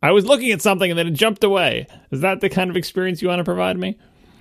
I was looking at something and then it jumped away. Is that the kind of experience you want to provide me?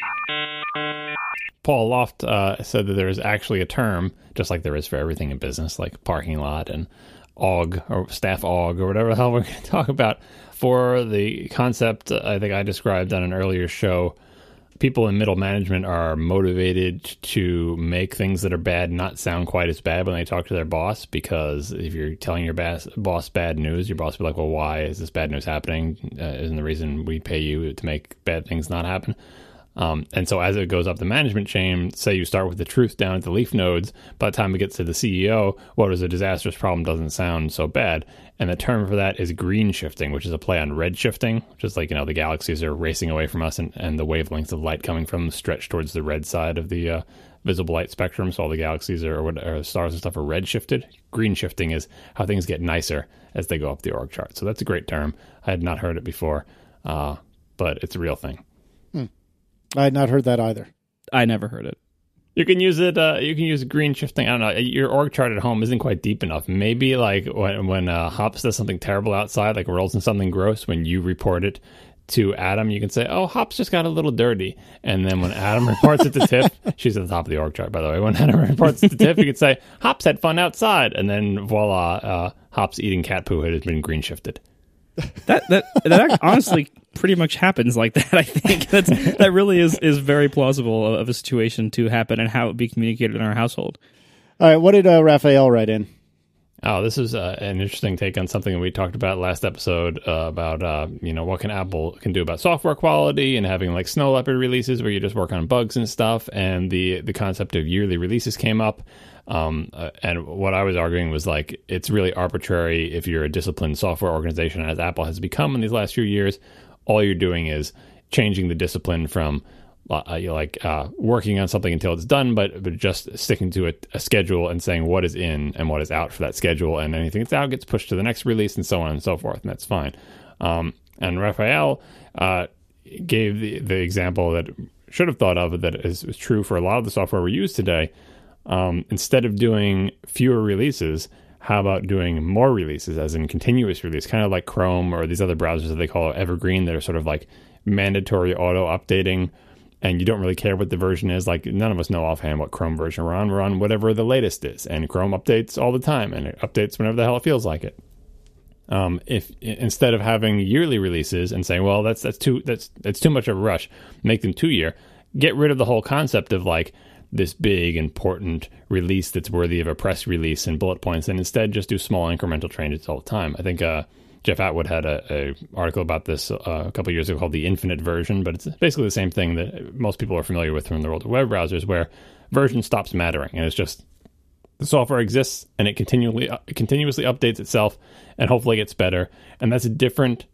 Paul Loft said that there is actually a term, just like there is for everything in business, like parking lot and AUG or staff AUG or whatever the hell we're going to talk about, for the concept I think I described on an earlier show. People in middle management are motivated to make things that are bad not sound quite as bad when they talk to their boss, because if you're telling your boss bad news, your boss will be like, well, why is this bad news happening? Isn't the reason we pay you to make bad things not happen? And so as it goes up the management chain, say you start with the truth down at the leaf nodes, by the time it gets to the CEO, what is a disastrous problem doesn't sound so bad. And the term for that is green shifting, which is a play on red shifting, which is like, the galaxies are racing away from us and the wavelengths of light coming from them stretch towards the red side of the visible light spectrum. So all the galaxies or stars and stuff are red shifted. Green shifting is how things get nicer as they go up the org chart. So that's a great term. I had not heard it before, but it's a real thing. I had not heard that either. I never heard it. You can use it. You can use green shifting. I don't know. Your org chart at home isn't quite deep enough. Maybe like when Hops does something terrible outside, like rolls in something gross, when you report it to Adam, you can say, "Oh, Hops just got a little dirty." And then when Adam reports it to Tiff, she's at the top of the org chart, by the way. When Adam reports it to Tiff, you could say, "Hops had fun outside," and then voila, Hops eating cat poo has been green shifted. That honestly pretty much happens like that. I think that really is very plausible of a situation to happen and how it would be communicated in our household. All right, what did Raphael write in? Oh, this is an interesting take on something that we talked about last episode about what can Apple can do about software quality and having like snow leopard releases where you just work on bugs and stuff, and the concept of yearly releases came up. And what I was arguing was like, it's really arbitrary if you're a disciplined software organization, as Apple has become in these last few years. All you're doing is changing the discipline from working on something until it's done, but just sticking to a schedule and saying what is in and what is out for that schedule, and anything that's out gets pushed to the next release and so on and so forth, and that's fine. And Raphael gave the example that should have thought of that is true for a lot of the software we use today. Instead of doing fewer releases, how about doing more releases, as in continuous release, kind of like Chrome or these other browsers that they call Evergreen, that are sort of like mandatory auto updating, and you don't really care what the version is. Like, none of us know offhand what Chrome version we're on. We're on whatever the latest is, and Chrome updates all the time, and it updates whenever the hell it feels like it. If instead of having yearly releases and saying, well, that's too much of a rush, make them 2-year, get rid of the whole concept of like this big important release that's worthy of a press release and bullet points, and instead just do small incremental changes all the time. I think Jeff Atwood had a article about this a couple of years ago called The Infinite Version, but it's basically the same thing that most people are familiar with from the world of web browsers, where version stops mattering, and it's just the software exists and it continuously updates itself and hopefully gets better. And that's a different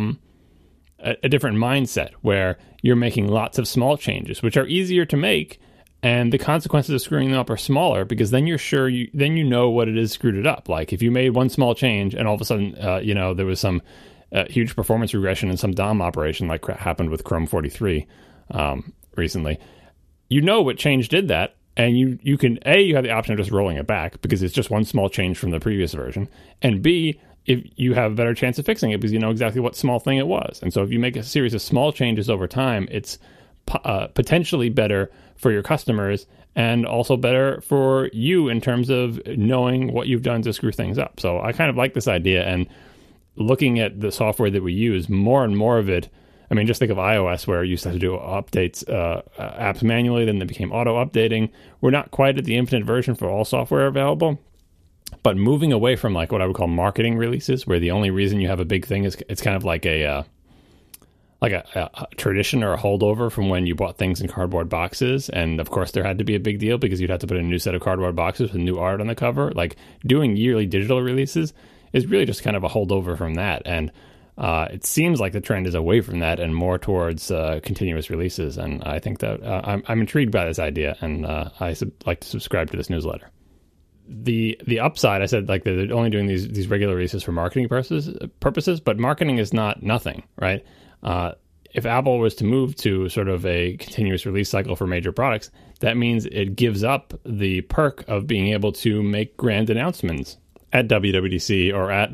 mindset, where you're making lots of small changes, which are easier to make, and the consequences of screwing them up are smaller, because then you're sure you know what it is screwed it up. Like if you made one small change and all of a sudden there was some huge performance regression in some DOM operation, like happened with Chrome 43 recently, you know what change did that, and you can you have the option of just rolling it back because it's just one small change from the previous version, and B, if you have a better chance of fixing it because you know exactly what small thing it was. And so if you make a series of small changes over time, it's potentially better for your customers and also better for you in terms of knowing what you've done to screw things up. So I kind of like this idea, and looking at the software that we use, more and more of it, I mean, just think of iOS, where you used to have to do updates, apps manually, then they became auto-updating. We're not quite at the infinite version for all software available, but moving away from like what I would call marketing releases, where the only reason you have a big thing is it's kind of like a tradition or a holdover from when you bought things in cardboard boxes. And of course there had to be a big deal because you'd have to put in a new set of cardboard boxes with new art on the cover. Like doing yearly digital releases is really just kind of a holdover from that. And it seems like the trend is away from that and more towards continuous releases. And I think that I'm intrigued by this idea, and I like to subscribe to this newsletter. The upside, I said, like they're only doing these regular releases for marketing purposes, but marketing is not nothing, right? If Apple was to move to sort of a continuous release cycle for major products, that means it gives up the perk of being able to make grand announcements at WWDC or at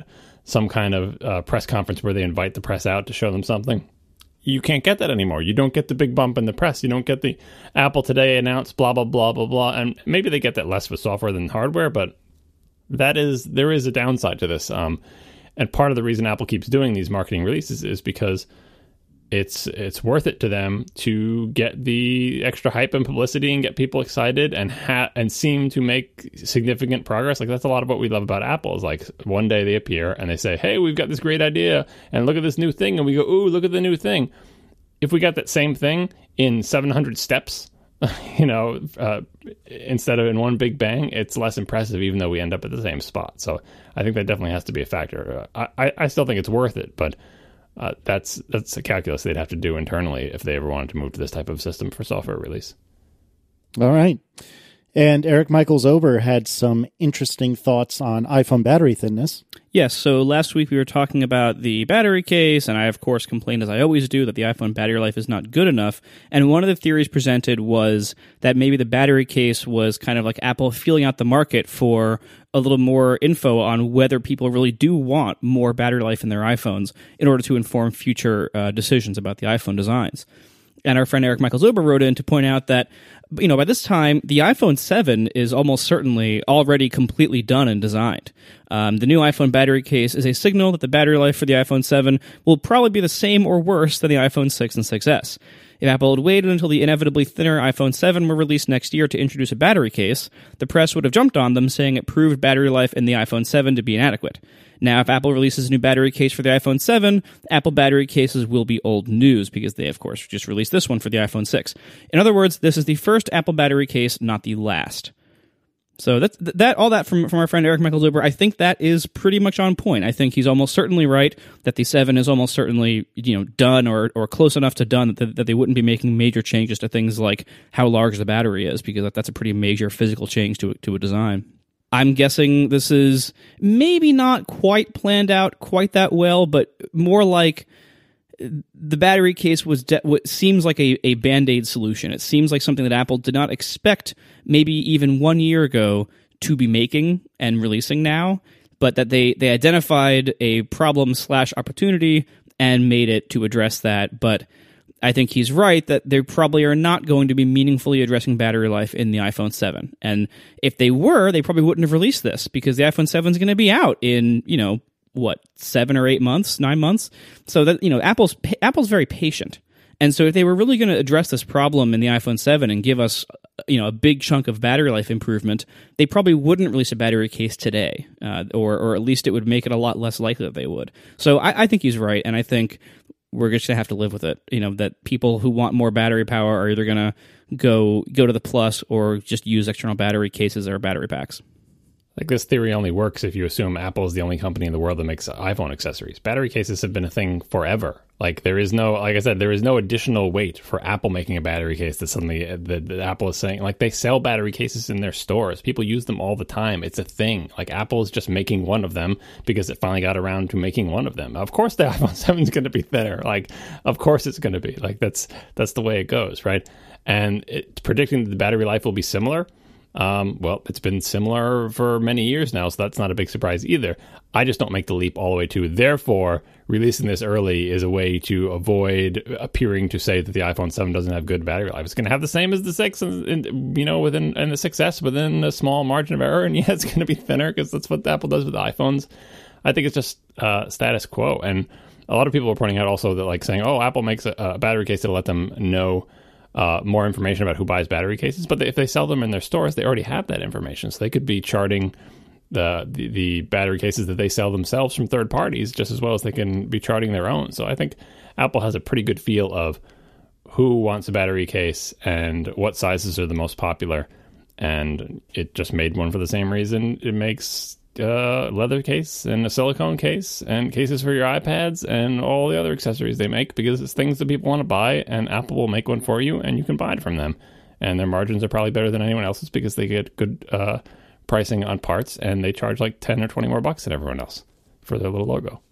some kind of press conference where they invite the press out to show them something. You can't get that anymore. You don't get the big bump in the press. You don't get the Apple today announced blah, blah, blah, blah, blah. And maybe they get that less with software than hardware, but there is a downside to this. And part of the reason Apple keeps doing these marketing releases is because it's worth it to them to get the extra hype and publicity and get people excited and seem to make significant progress. Like, that's a lot of what we love about Apple is, like, one day they appear and they say, hey, we've got this great idea and look at this new thing. And we go, ooh, look at the new thing. If we got that same thing in 700 steps, instead of in one big bang, it's less impressive, even though we end up at the same spot. So I think that definitely has to be a factor. I still think it's worth it, but that's a calculus they'd have to do internally if they ever wanted to move to this type of system for software release. All right. And Eric Michaels Ober had some interesting thoughts on iPhone battery thinness. Yes, so last week we were talking about the battery case, and I, of course, complained, as I always do, that the iPhone battery life is not good enough. And one of the theories presented was that maybe the battery case was kind of like Apple feeling out the market for a little more info on whether people really do want more battery life in their iPhones in order to inform future decisions about the iPhone designs. And our friend Eric Michaels Ober wrote in to point out that, by this time, the iPhone 7 is almost certainly already completely done and designed. The new iPhone battery case is a signal that the battery life for the iPhone 7 will probably be the same or worse than the iPhone 6 and 6S. If Apple had waited until the inevitably thinner iPhone 7 were released next year to introduce a battery case, the press would have jumped on them, saying it proved battery life in the iPhone 7 to be inadequate. Now, if Apple releases a new battery case for the iPhone 7, Apple battery cases will be old news because they, of course, just released this one for the iPhone 6. In other words, this is the first Apple battery case, not the last. So that all that from our friend Eric Michaels Ober. I think that is pretty much on point. I think he's almost certainly right that the 7 is almost certainly done or close enough to done that they wouldn't be making major changes to things like how large the battery is, because that's a pretty major physical change to a design. I'm guessing this is maybe not quite planned out quite that well, but more like the battery case was what seems like a Band-Aid solution. It seems like something that Apple did not expect maybe even 1 year ago to be making and releasing now, but that they identified a problem/opportunity and made it to address that. But I think he's right that they probably are not going to be meaningfully addressing battery life in the iPhone 7. And if they were, they probably wouldn't have released this, because the iPhone 7 is going to be out in, 7 or 8 months, 9 months. So that, Apple's very patient. And so if they were really going to address this problem in the iPhone 7 and give us, a big chunk of battery life improvement, they probably wouldn't release a battery case today, or at least it would make it a lot less likely that they would. So I think he's right, and I think we're just going to have to live with it. That people who want more battery power are either going to go to the Plus or just use external battery cases or battery packs. Like, this theory only works if you assume Apple is the only company in the world that makes iPhone accessories. Battery cases have been a thing forever. Like, there is no additional weight for Apple making a battery case that suddenly that Apple is saying. Like, they sell battery cases in their stores. People use them all the time. It's a thing. Like, Apple is just making one of them because it finally got around to making one of them. Of course the iPhone 7 is going to be thinner. Like, of course it's going to be. Like, that's the way it goes, right? And predicting that the battery life will be similar, well, it's been similar for many years now, so that's not a big surprise either. I just don't make the leap all the way to, therefore, releasing this early is a way to avoid appearing to say that the iPhone 7 doesn't have good battery life. It's going to have the same as the 6 and the 6S within a small margin of error, and yeah, it's going to be thinner because that's what Apple does with iPhones. I think it's just status quo. And a lot of people are pointing out also that, like, saying, oh, Apple makes a battery case that'll let them know more information about who buys battery cases, but if they sell them in their stores, they already have that information, so they could be charting the battery cases that they sell themselves from third parties just as well as they can be charting their own. So I think Apple has a pretty good feel of who wants a battery case and what sizes are the most popular, and it just made one for the same reason it makes leather case and a silicone case and cases for your iPads and all the other accessories they make, because it's things that people want to buy, and Apple will make one for you and you can buy it from them. And their margins are probably better than anyone else's because they get good pricing on parts, and they charge like 10 or 20 more bucks than everyone else for their little logo.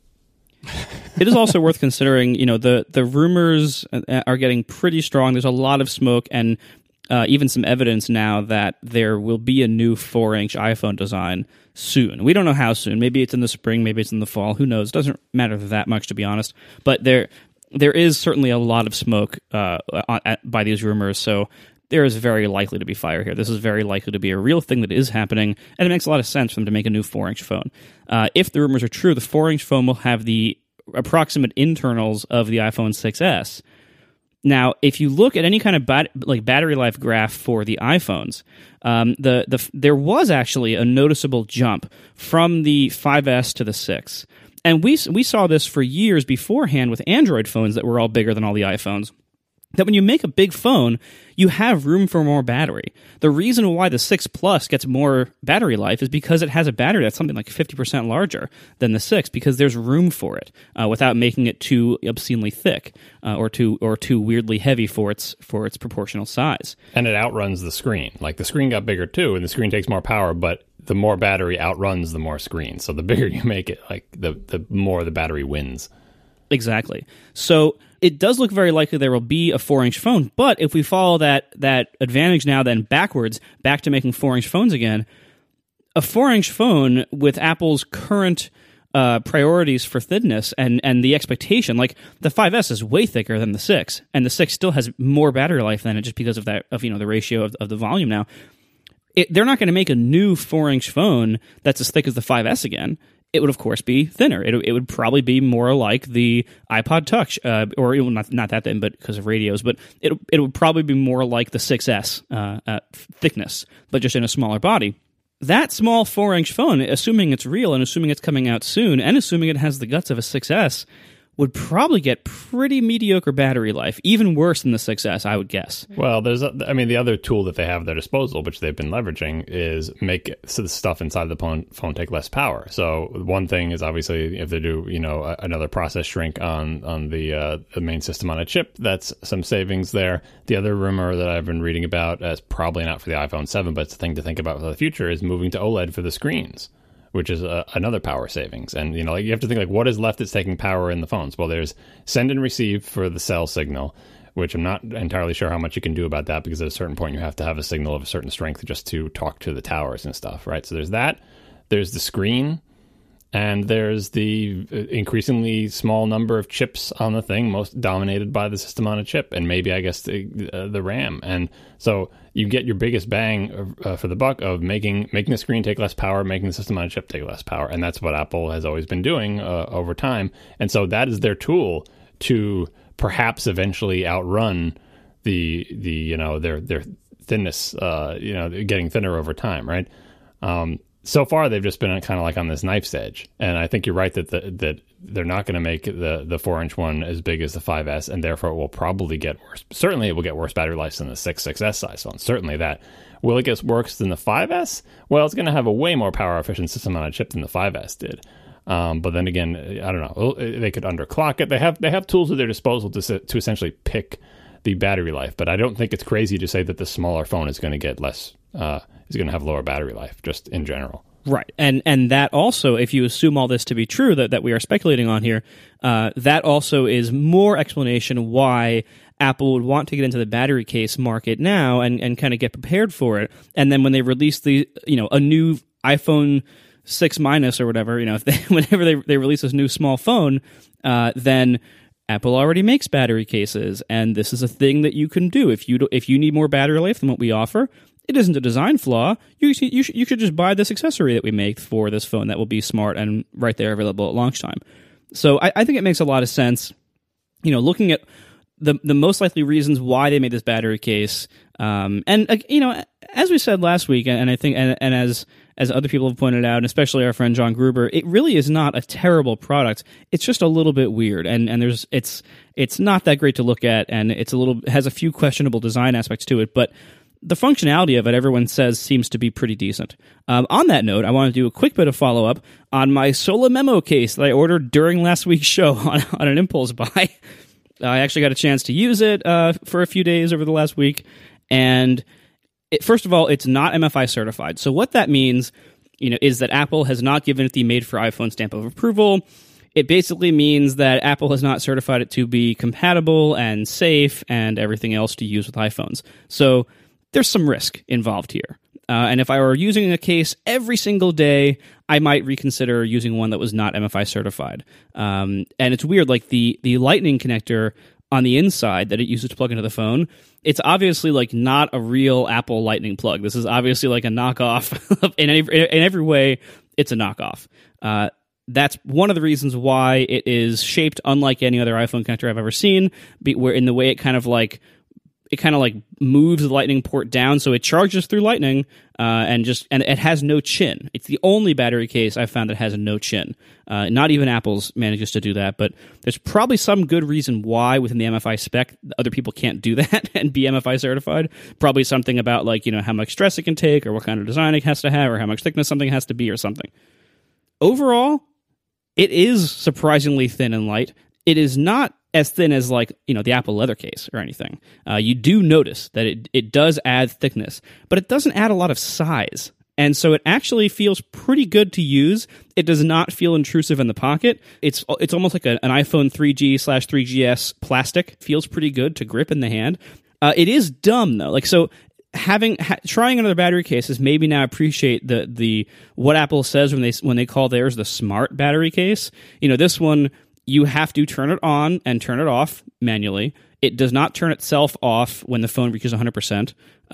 It is also worth considering, the rumors are getting pretty strong. There's a lot of smoke and even some evidence now that there will be a new 4-inch iPhone design. soon. We don't know how soon. Maybe it's in the spring, maybe it's in the fall. Who knows? It doesn't matter that much, to be honest. But there is certainly a lot of smoke by these rumors, so there is very likely to be fire here. This is very likely to be a real thing that is happening, and it makes a lot of sense for them to make a new 4-inch phone. If the rumors are true, the 4-inch phone will have the approximate internals of the iPhone 6S. Now, if you look at any kind of battery life graph for the iPhones, there was actually a noticeable jump from the 5S to the 6. And we saw this for years beforehand with Android phones that were all bigger than all the iPhones. That when you make a big phone, you have room for more battery. The reason why the 6 Plus gets more battery life is because it has a battery that's something like 50% larger than the 6, because there's room for it without making it too obscenely thick or too weirdly heavy for its proportional size. And it outruns the screen. Like, the screen got bigger too, and the screen takes more power, but the more battery outruns the more screen. So the bigger you make it, like the more the battery wins. Exactly. So it does look very likely there will be a 4-inch phone, but if we follow that advantage now then backwards, back to making 4-inch phones again, a 4-inch phone with Apple's current priorities for thinness and the expectation, like the 5S is way thicker than the 6, and the 6 still has more battery life than it just because of that, the ratio of the volume now. They're not going to make a new 4-inch phone that's as thick as the 5S again. It would, of course, be thinner. It would probably be more like the iPod Touch, or not that thin, but because of radios. But it would probably be more like the 6S thickness, but just in a smaller body. That small 4-inch phone, assuming it's real and assuming it's coming out soon, and assuming it has the guts of a 6S, would probably get pretty mediocre battery life, even worse than the 6S, I would guess. Well, the other tool that they have at their disposal, which they've been leveraging, is make the stuff inside the phone take less power. So one thing is obviously if they do, another process shrink on the main system on a chip, that's some savings there. The other rumor that I've been reading about, as probably not for the iPhone 7, but it's a thing to think about for the future, is moving to OLED for the screens, which is another power savings. And, you have to think, like, what is left that's taking power in the phones? Well, there's send and receive for the cell signal, which I'm not entirely sure how much you can do about that, because at a certain point you have to have a signal of a certain strength just to talk to the towers and stuff, right? So there's that. There's the screen, and there's the increasingly small number of chips on the thing, most dominated by the system on a chip, and maybe, I guess, the RAM. And so you get your biggest bang for the buck of making the screen take less power, making the system on a chip take less power, and that's what Apple has always been doing over time. And so that is their tool to perhaps eventually outrun their thinness, getting thinner over time, right? So far, they've just been kind of like on this knife's edge, and I think you're right that they're not going to make the 4-inch one as big as the 5S, and therefore it will probably get worse. Certainly, it will get worse battery life than the 6S size phone. Certainly that. Will it get worse than the 5S? Well, it's going to have a way more power efficient system on a chip than the 5S did. But then again, I don't know. They could underclock it. They have tools at their disposal to essentially pick the battery life, but I don't think it's crazy to say that the smaller phone is going to get less. Is going to have lower battery life, just in general. Right. And that also, if you assume all this to be true that we are speculating on here, that also is more explanation why Apple would want to get into the battery case market now and kind of get prepared for it. And then when they release a new iPhone 6 minus or whatever, whenever they release this new small phone, then Apple already makes battery cases, and this is a thing that you can do. If you need more battery life than what we offer, it isn't a design flaw. You should just buy this accessory that we make for this phone that will be smart and right there available at launch time. So I think it makes a lot of sense, looking at the most likely reasons why they made this battery case. As we said last week, and I think, and as other people have pointed out, and especially our friend John Gruber, it really is not a terrible product. It's just a little bit weird, and it's not that great to look at, and has a few questionable design aspects to it, but the functionality of it, everyone says, seems to be pretty decent. On that note, I want to do a quick bit of follow-up on my Sola Memo case that I ordered during last week's show on an impulse buy. I actually got a chance to use it for a few days over the last week, and first of all, it's not MFI certified. So what that means, is that Apple has not given it the Made for iPhone stamp of approval. It basically means that Apple has not certified it to be compatible and safe and everything else to use with iPhones. So there's some risk involved here. And if I were using a case every single day, I might reconsider using one that was not MFI certified. And it's weird, like the Lightning connector on the inside that it uses to plug into the phone, it's obviously like not a real Apple Lightning plug. This is obviously like a knockoff. In every way, it's a knockoff. That's one of the reasons why it is shaped unlike any other iPhone connector I've ever seen, where in the way it kind of like moves the Lightning port down, so it charges through Lightning, and it has no chin. It's the only battery case I've found that has no chin. Not even Apple's manages to do that, but there's probably some good reason why within the MFI spec other people can't do that and be MFI certified. Probably something about like, you know, how much stress it can take, or what kind of design it has to have, or how much thickness something has to be, or something. Overall, it is surprisingly thin and light. It is not as thin as, like, you know, the Apple leather case or anything. You do notice that it does add thickness, but it doesn't add a lot of size. And so it actually feels pretty good to use. It does not feel intrusive in the pocket. It's almost like an iPhone 3G/3GS plastic. Feels pretty good to grip in the hand. It is dumb though. Like, so trying another battery case is maybe now appreciate the what Apple says when they call theirs the smart battery case. You know, this one, you have to turn it on and turn it off manually. It does not turn itself off when the phone reaches 100%,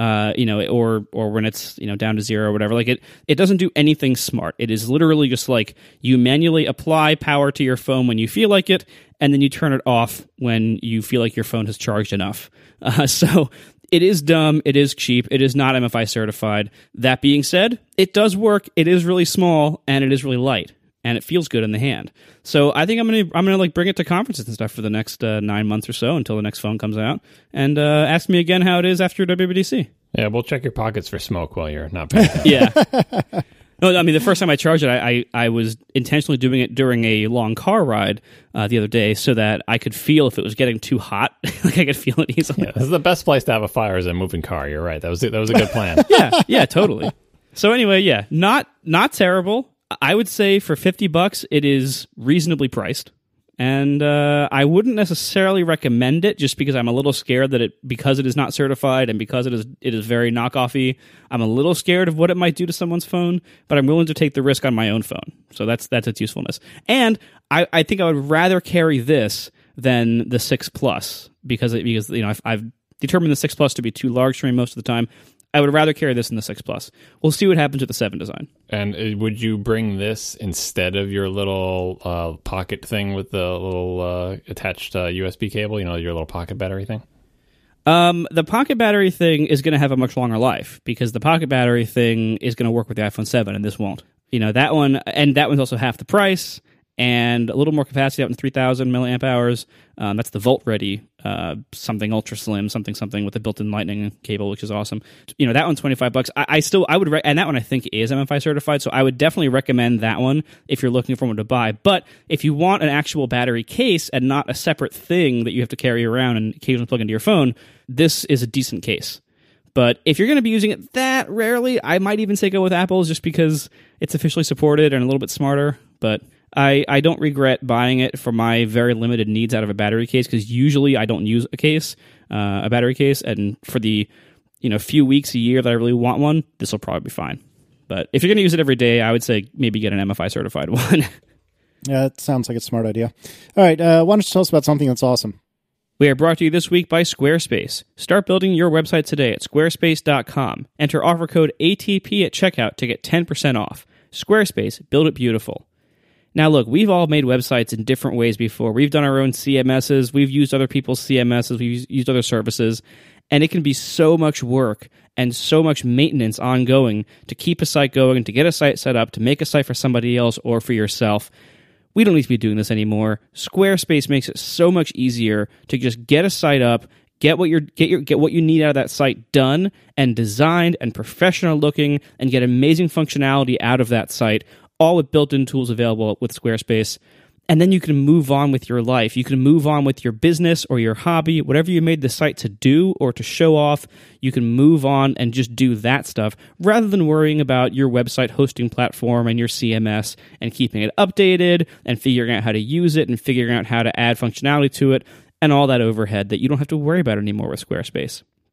or when it's, you know, down to 0 or whatever. Like it doesn't do anything smart. It is literally just like you manually apply power to your phone when you feel like it, and then you turn it off when you feel like your phone has charged enough. So it is dumb. It is cheap. It is not MFI certified. That being said, it does work. It is really small and it is really light. And it feels good in the hand. So I think I'm gonna like bring it to conferences and stuff for the next 9 months or so until the next phone comes out, and ask me again how it is after WWDC. Yeah, we'll check your pockets for smoke while you're not paying attention. Yeah. No, I mean, the first time I charged it, I was intentionally doing it during a long car ride the other day so that I could feel if it was getting too hot. Like I could feel it easily. Yeah, this is the best place to have a fire is a moving car. You're right. That was a good plan. Yeah, totally. So anyway, yeah, not terrible. I would say for $50, it is reasonably priced, and I wouldn't necessarily recommend it just because I'm a little scared that because it is not certified and because it is very knockoffy. I'm a little scared of what it might do to someone's phone, but I'm willing to take the risk on my own phone. So that's its usefulness. And I think I would rather carry this than the 6 Plus because you know I've determined the 6 Plus to be too large for me most of the time. I would rather carry this than the 6 Plus. We'll see what happens with the 7 design. And would you bring this instead of your little pocket thing with the little attached USB cable, you know, your little pocket battery thing? The pocket battery thing is going to have a much longer life because the pocket battery thing is going to work with the iPhone 7 and this won't. You know, that one's also half the price and a little more capacity out in 3,000 milliamp hours. That's the Volt Ready something ultra slim, something with a built-in Lightning cable, which is awesome. You know, that one's $25. I would and that one I think is MFI certified, so I would definitely recommend that one if you're looking for one to buy. But if you want an actual battery case and not a separate thing that you have to carry around and occasionally plug into your phone, this is a decent case. But if you're going to be using it that rarely, I might even say go with Apple's just because it's officially supported and a little bit smarter. But I don't regret buying it for my very limited needs out of a battery case because usually I don't use a battery case, and for the few weeks a year that I really want one, this will probably be fine. But if you're going to use it every day, I would say maybe get an MFI certified one. Yeah, it sounds like a smart idea. All right, why don't you tell us about something that's awesome? We are brought to you this week by Squarespace. Start building your website today at squarespace.com. Enter offer code ATP at checkout to get 10% off. Squarespace, build it beautiful. Now, look, we've all made websites in different ways before. We've done our own CMSs. We've used other people's CMSs. We've used other services. And it can be so much work and so much maintenance ongoing to keep a site going, to get a site set up, to make a site for somebody else or for yourself. We don't need to be doing this anymore. Squarespace makes it so much easier to just get a site up, get what you need out of that site done and designed and professional looking, and get amazing functionality out of that site, all with built-in tools available with Squarespace. And then you can move on with your life. You can move on with your business or your hobby, whatever you made the site to do or to show off. You can move on and just do that stuff rather than worrying about your website hosting platform and your CMS and keeping it updated and figuring out how to use it and figuring out how to add functionality to it and all that overhead that you don't have to worry about anymore with Squarespace.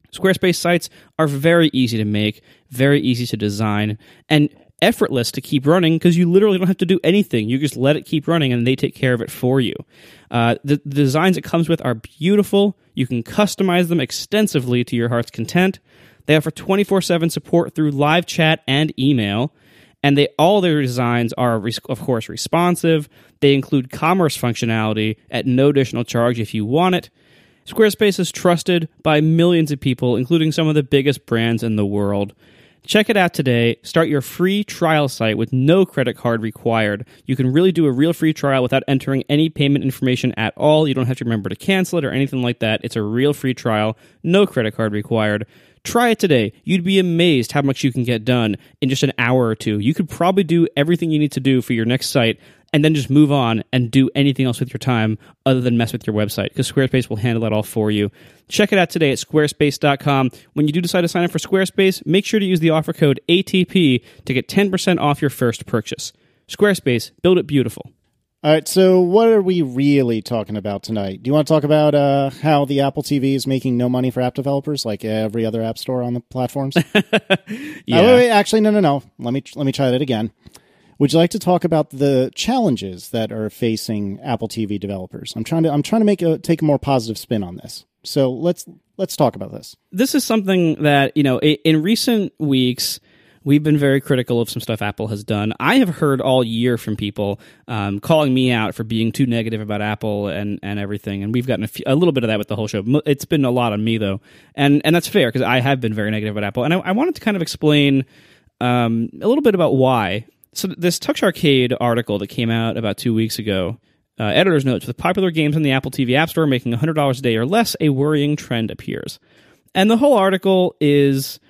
Squarespace sites are very easy to make, very easy to design, and effortless to keep running because you literally don't have to do anything. You just let it keep running and they take care of it for you. The designs it comes with are beautiful. You can customize them extensively to your heart's content. They offer 24/7 support through live chat and email. And all their designs are, of course, responsive. They include commerce functionality at no additional charge if you want it. Squarespace is trusted by millions of people, including some of the biggest brands in the world. Check it out today. Start your free trial site with no credit card required. You can really do a real free trial without entering any payment information at all. You don't have to remember to cancel it or anything like that. It's a real free trial, no credit card required. Try it today. You'd be amazed how much you can get done in just an hour or two. You could probably do everything you need to do for your next site and then just move on and do anything else with your time other than mess with your website, because Squarespace will handle that all for you. Check it out today at squarespace.com. When you do decide to sign up for Squarespace, make sure to use the offer code ATP to get 10% off your first purchase. Squarespace, build it beautiful. All right, so what are we really talking about tonight? Do you want to talk about how the Apple TV is making no money for app developers, like every other app store on the platforms? Yeah. Wait, actually, no. Let me try that again. Would you like to talk about the challenges that are facing Apple TV developers? I'm trying to take a more positive spin on this. So let's talk about this. This is something that, in recent weeks, we've been very critical of some stuff Apple has done. I have heard all year from people calling me out for being too negative about Apple and everything, and we've gotten a little bit of that with the whole show. It's been a lot on me, though, and that's fair, because I have been very negative about Apple, and I wanted to kind of explain a little bit about why. So this Tux Arcade article that came out about 2 weeks ago, editor's notes, with popular games in the Apple TV App Store making $100 a day or less, a worrying trend appears. And the whole article is,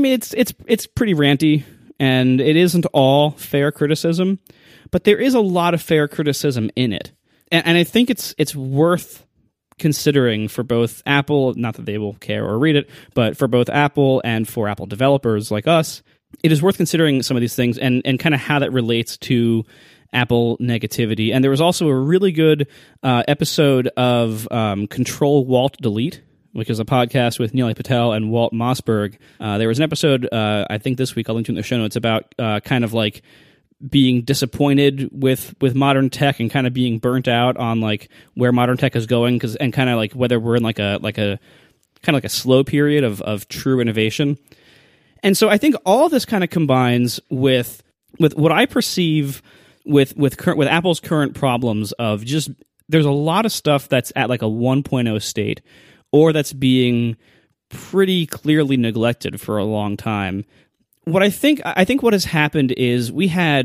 it's pretty ranty, and it isn't all fair criticism, but there is a lot of fair criticism in it. And I think it's worth considering for both Apple, not that they will care or read it, but for both Apple and for Apple developers like us, it is worth considering some of these things and kind of how that relates to Apple negativity. And there was also a really good episode of Control Walt Delete, which is a podcast with Nilay Patel and Walt Mossberg. There was an episode, I think this week, I'll link to in the show notes, about kind of like being disappointed with modern tech and kind of being burnt out on like where modern tech is going, and kind of like whether we're in like a kind of like a slow period of true innovation. And so I think all of this kind of combines with what I perceive with Apple's current problems of just, there's a lot of stuff that's at like a 1.0 state, or that's being pretty clearly neglected for a long time. I think what has happened is we had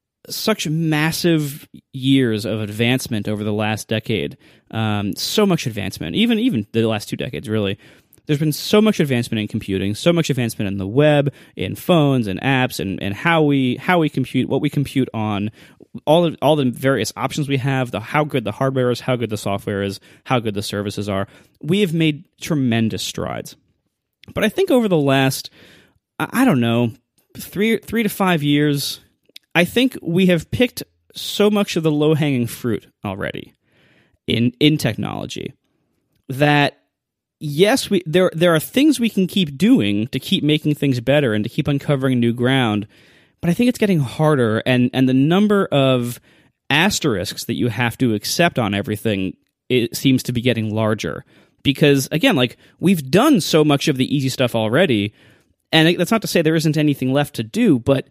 such massive years of advancement over the last decade, so much advancement, even the last 2 decades, really. There's been so much advancement in computing, so much advancement in the web, in phones and apps, and how we compute, what we compute on, all the various options we have, how good the hardware is, how good the software is, how good the services are. We have made tremendous strides. But I think over the last, I don't know, 3 to 5 years, I think we have picked so much of the low-hanging fruit already in technology that, yes, there are things we can keep doing to keep making things better and to keep uncovering new ground, but I think it's getting harder, and the number of asterisks that you have to accept on everything, it seems to be getting larger. Because, again, like, we've done so much of the easy stuff already, and that's not to say there isn't anything left to do, but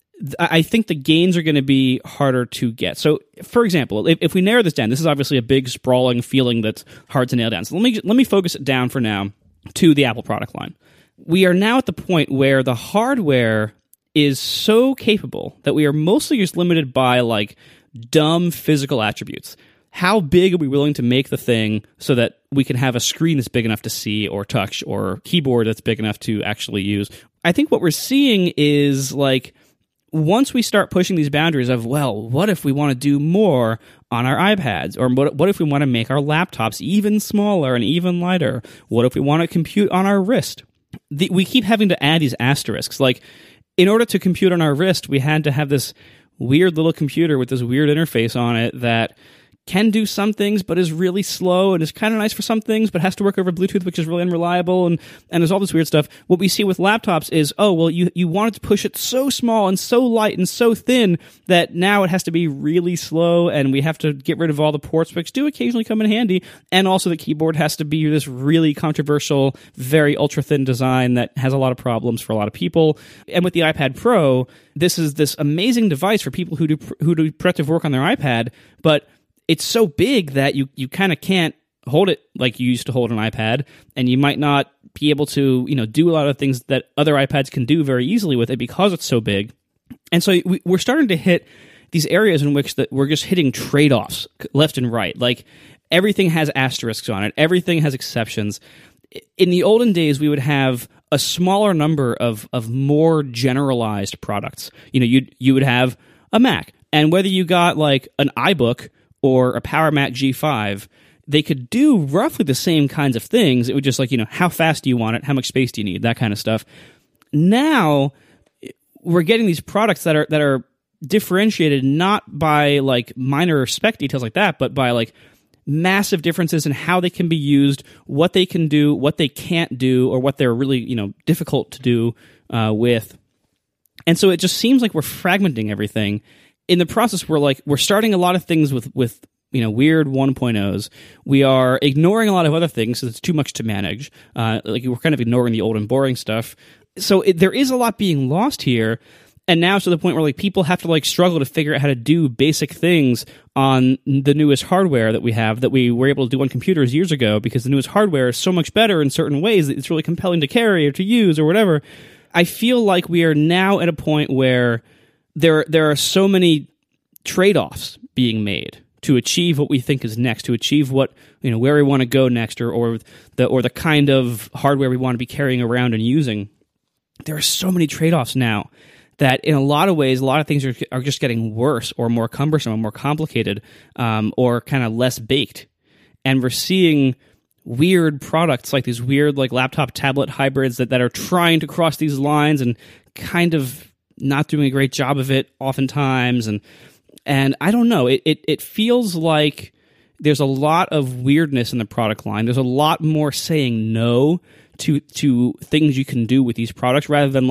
I think the gains are going to be harder to get. So, for example, if we narrow this down, this is obviously a big, sprawling feeling that's hard to nail down. So let me focus it down for now to the Apple product line. We are now at the point where the hardware is so capable that we are mostly just limited by, like, dumb physical attributes. How big are we willing to make the thing so that we can have a screen that's big enough to see or touch, or keyboard that's big enough to actually use? I think what we're seeing is, like, once we start pushing these boundaries of, well, what if we want to do more on our iPads? Or what if we want to make our laptops even smaller and even lighter? What if we want to compute on our wrist? We keep having to add these asterisks. Like, in order to compute on our wrist, we had to have this weird little computer with this weird interface on it that can do some things, but is really slow and is kind of nice for some things, but has to work over Bluetooth, which is really unreliable, and there's all this weird stuff. What we see with laptops is, oh, well, you wanted to push it so small and so light and so thin that now it has to be really slow, and we have to get rid of all the ports, which do occasionally come in handy, and also the keyboard has to be this really controversial, very ultra-thin design that has a lot of problems for a lot of people. And with the iPad Pro, this is this amazing device for people who do productive work on their iPad, but it's so big that you kind of can't hold it like you used to hold an iPad, and you might not be able to do a lot of things that other iPads can do very easily with it because it's so big. And so we're starting to hit these areas in which that we're just hitting trade-offs left and right. Like everything has asterisks on it, everything has exceptions. In the olden days, we would have a smaller number of more generalized products. You would have a Mac, and whether you got like an iBook or a Power Mac G5, they could do roughly the same kinds of things. It would just how fast do you want it? How much space do you need? That kind of stuff. Now we're getting these products that are differentiated not by like minor spec details like that, but by like massive differences in how they can be used, what they can do, what they can't do, or what they're really difficult to do with. And so it just seems like we're fragmenting everything. In the process, we're starting a lot of things with weird 1.0s. We are ignoring a lot of other things because it's too much to manage. We're kind of ignoring the old and boring stuff. So there is a lot being lost here. And now it's to the point where people have to struggle to figure out how to do basic things on the newest hardware that we have that we were able to do on computers years ago, because the newest hardware is so much better in certain ways that it's really compelling to carry or to use or whatever. I feel like we are now at a point where there are so many trade-offs being made to achieve what we think is next, to achieve what where we want to go next, or the kind of hardware we want to be carrying around and using. There are so many trade-offs now that in a lot of ways, a lot of things are just getting worse or more cumbersome or more complicated, or kind of less baked. And we're seeing weird products like these weird laptop tablet hybrids that are trying to cross these lines and kind of not doing a great job of it oftentimes. And I don't know, it feels like there's a lot of weirdness in the product line. There's a lot more saying no to things you can do with these products, rather than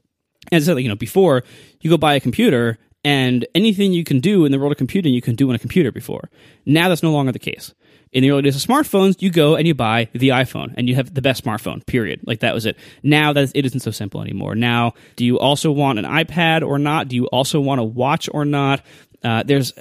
as I said, before you go buy a computer and anything you can do in the world of computing, you can do on a computer before. Now that's no longer the case. In the early days of smartphones, you go and you buy the iPhone and you have the best smartphone, period. That was it. Now it isn't so simple anymore. Now, do you also want an iPad or not? Do you also want a watch or not? There's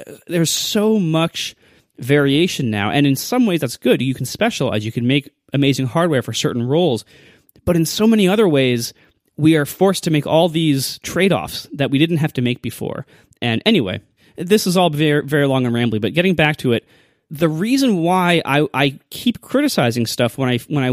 so much variation now, and in some ways that's good. You can specialize. You can make amazing hardware for certain roles. But in so many other ways, we are forced to make all these trade-offs that we didn't have to make before. And anyway, this is all very, very long and rambly, but getting back to it, the reason why I keep criticizing stuff when I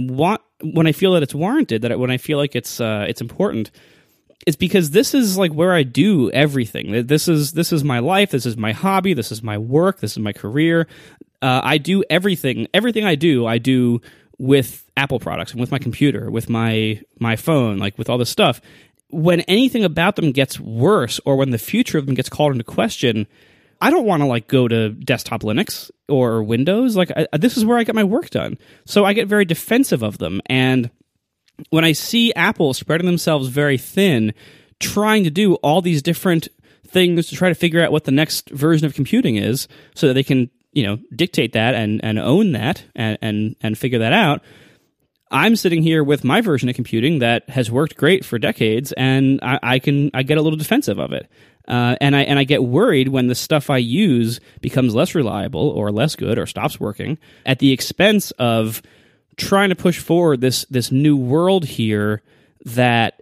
feel that it's warranted, when I feel like it's important, is because this is where I do everything. This is my life. This is my hobby. This is my work. This is my career. I do everything. Everything I do with Apple products and with my computer, with my phone, with all this stuff. When anything about them gets worse, or when the future of them gets called into question, I don't want to go to desktop Linux or Windows. This is where I get my work done. So I get very defensive of them. And when I see Apple spreading themselves very thin, trying to do all these different things to try to figure out what the next version of computing is, so that they can dictate that and own that and figure that out, I'm sitting here with my version of computing that has worked great for decades, and I get a little defensive of it. And I get worried when the stuff I use becomes less reliable or less good or stops working at the expense of trying to push forward this new world here that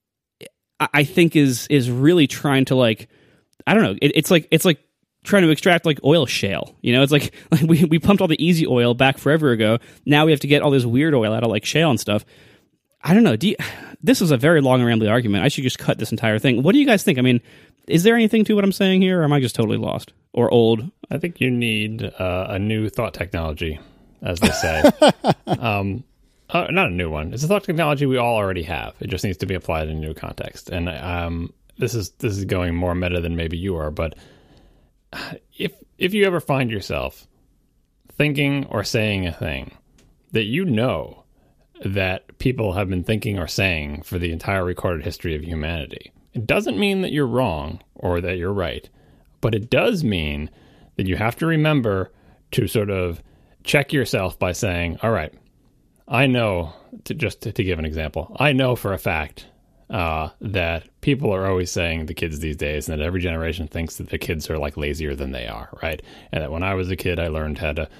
I think is really trying to I don't know. It's like trying to extract oil shale. It's like we pumped all the easy oil back forever ago. Now we have to get all this weird oil out of shale and stuff. I don't know. This is a very long and rambly argument. I should just cut this entire thing. What do you guys think? I mean, is there anything to what I'm saying here, or am I just totally lost or old? I think you need a new thought technology, as they say. Not a new one. It's a thought technology we all already have. It just needs to be applied in a new context. And this is going more meta than maybe you are, but if if you ever find yourself thinking or saying a thing that you know that people have been thinking or saying for the entire recorded history of humanity, it doesn't mean that you're wrong or that you're right, but it does mean that you have to remember to sort of check yourself by saying, all right, I know, to give an example, I know for a fact that people are always saying the kids these days, and that every generation thinks that the kids are like lazier than they are, right? And that when I was a kid, I learned how to,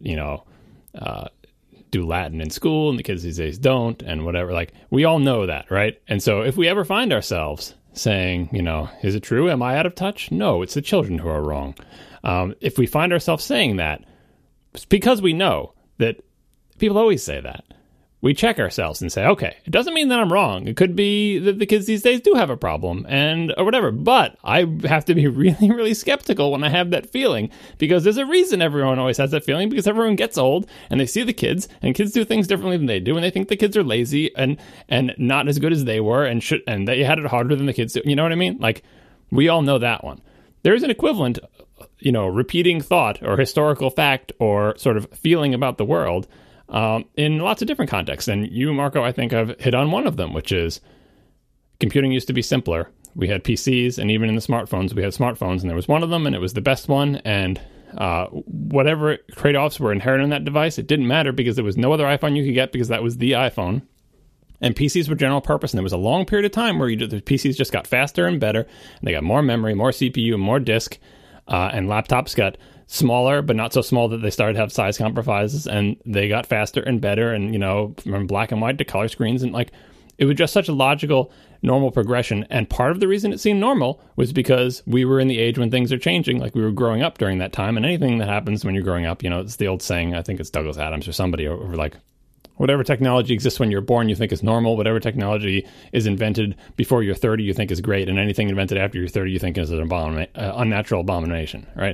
do Latin in school, and the kids these days don't, and whatever. Like, we all know that, right? And so if we ever find ourselves saying, is it true? Am I out of touch? No, it's the children who are wrong. If we find ourselves saying that, it's because we know that people always say that. We check ourselves and say, okay, it doesn't mean that I'm wrong. It could be that the kids these days do have a problem or whatever. But I have to be really, really skeptical when I have that feeling, because there's a reason everyone always has that feeling, because everyone gets old and they see the kids, and kids do things differently than they do. And they think the kids are lazy and not as good as they were, and they had it harder than the kids do. You know what I mean? Like, we all know that one. There's an equivalent, repeating thought or historical fact or sort of feeling about the world in lots of different contexts. And you, Marco, I think have hit on one of them, which is computing used to be simpler. We had PCs, and even in the smartphones, we had smartphones, and there was one of them, and it was the best one. And whatever trade-offs were inherent in that device, it didn't matter, because there was no other iPhone you could get, because that was the iPhone. And PCs were general purpose, and there was a long period of time where the PCs just got faster and better, and they got more memory, more CPU, more disk, and laptops got smaller, but not so small that they started to have size compromises, and they got faster and better, and, from black and white to color screens, and it was just such a logical, normal progression. And part of the reason it seemed normal was because we were in the age when things are changing, like we were growing up during that time, and anything that happens when you're growing up, it's the old saying, I think it's Douglas Adams or somebody, over whatever technology exists when you're born, you think is normal. Whatever technology is invented before you're 30, you think is great. And anything invented after you're 30, you think is an unnatural abomination, right?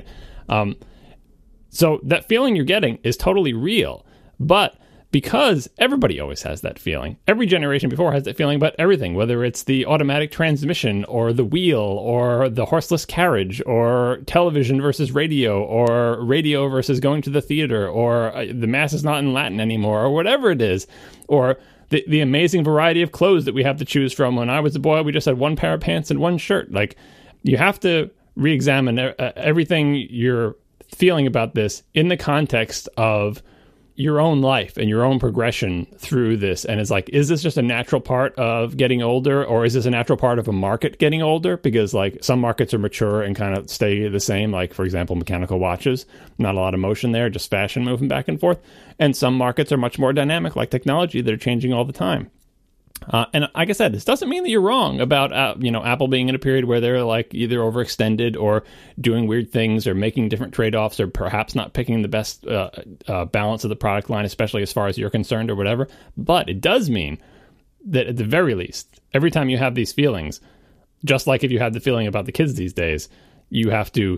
So that feeling you're getting is totally real. But because everybody always has that feeling, every generation before has that feeling about everything, whether it's the automatic transmission or the wheel or the horseless carriage or television versus radio or radio versus going to the theater or the Mass is not in Latin anymore or whatever it is, or the amazing variety of clothes that we have to choose from. When I was a boy, we just had one pair of pants and one shirt. Like, you have to re-examine everything you're feeling about this in the context of your own life and your own progression through this. And it's like, is this just a natural part of getting older, or is this a natural part of a market getting older? Because some markets are mature and kind of stay the same. Like, for example, mechanical watches, not a lot of motion there, just fashion moving back and forth. And some markets are much more dynamic, like technology, that are changing all the time. And like I said, this doesn't mean that you're wrong about, Apple being in a period where they're either overextended or doing weird things or making different trade-offs or perhaps not picking the best balance of the product line, especially as far as you're concerned or whatever. But it does mean that at the very least, every time you have these feelings, just like if you had the feeling about the kids these days, you have to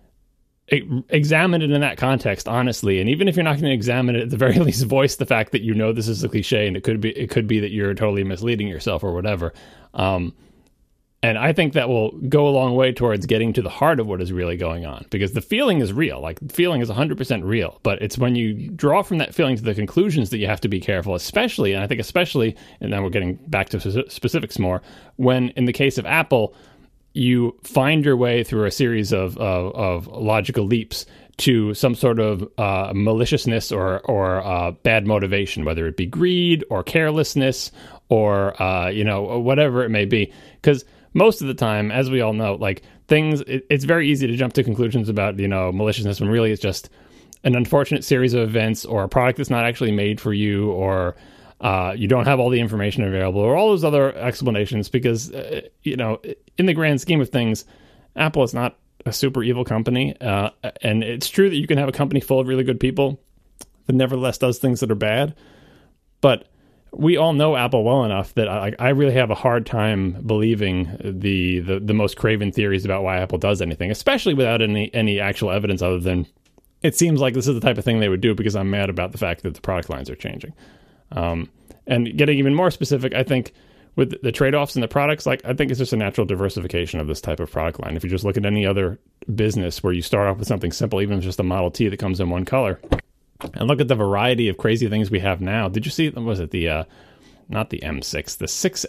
examine it in that context, honestly. And even if you're not going to examine it, at the very least voice the fact that this is a cliche, and it could be that you're totally misleading yourself or whatever. And I think that will go a long way towards getting to the heart of what is really going on, because the feeling is real. The feeling is 100% real, but it's when you draw from that feeling to the conclusions that you have to be careful, especially, and then we're getting back to specifics more, when in the case of Apple, you find your way through a series of logical leaps to some sort of maliciousness or bad motivation, whether it be greed or carelessness or whatever it may be. Because most of the time, as we all know, it's very easy to jump to conclusions about maliciousness when really it's just an unfortunate series of events, or a product that's not actually made for you, or you don't have all the information available, or all those other explanations. Because in the grand scheme of things, Apple is not a super evil company, and it's true that you can have a company full of really good people that nevertheless does things that are bad. But we all know Apple well enough that I really have a hard time believing the most craven theories about why Apple does anything, especially without any actual evidence other than it seems like this is the type of thing they would do because I'm mad about the fact that the product lines are changing. And getting even more specific, I think with the trade-offs in the products, like I think it's just a natural diversification of this type of product line. If you just look at any other business where you start off with something simple, even if it's just a Model T that comes in one color, and look at the variety of crazy things we have now. Did you see, was it the not the M6,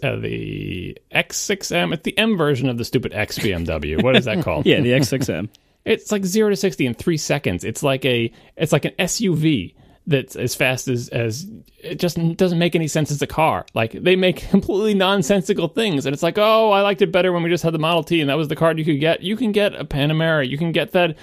the X6M? It's the M version of the stupid X BMW. What is that called? Yeah, the X6M. It's like 0 to 60 in 3 seconds. It's like an SUV that's as fast as it just doesn't make any sense as a car. Like, they make completely nonsensical things, and it's like, oh, I liked it better when we just had the Model T, and that was the car you could get. You can get a Panamera. You can get that.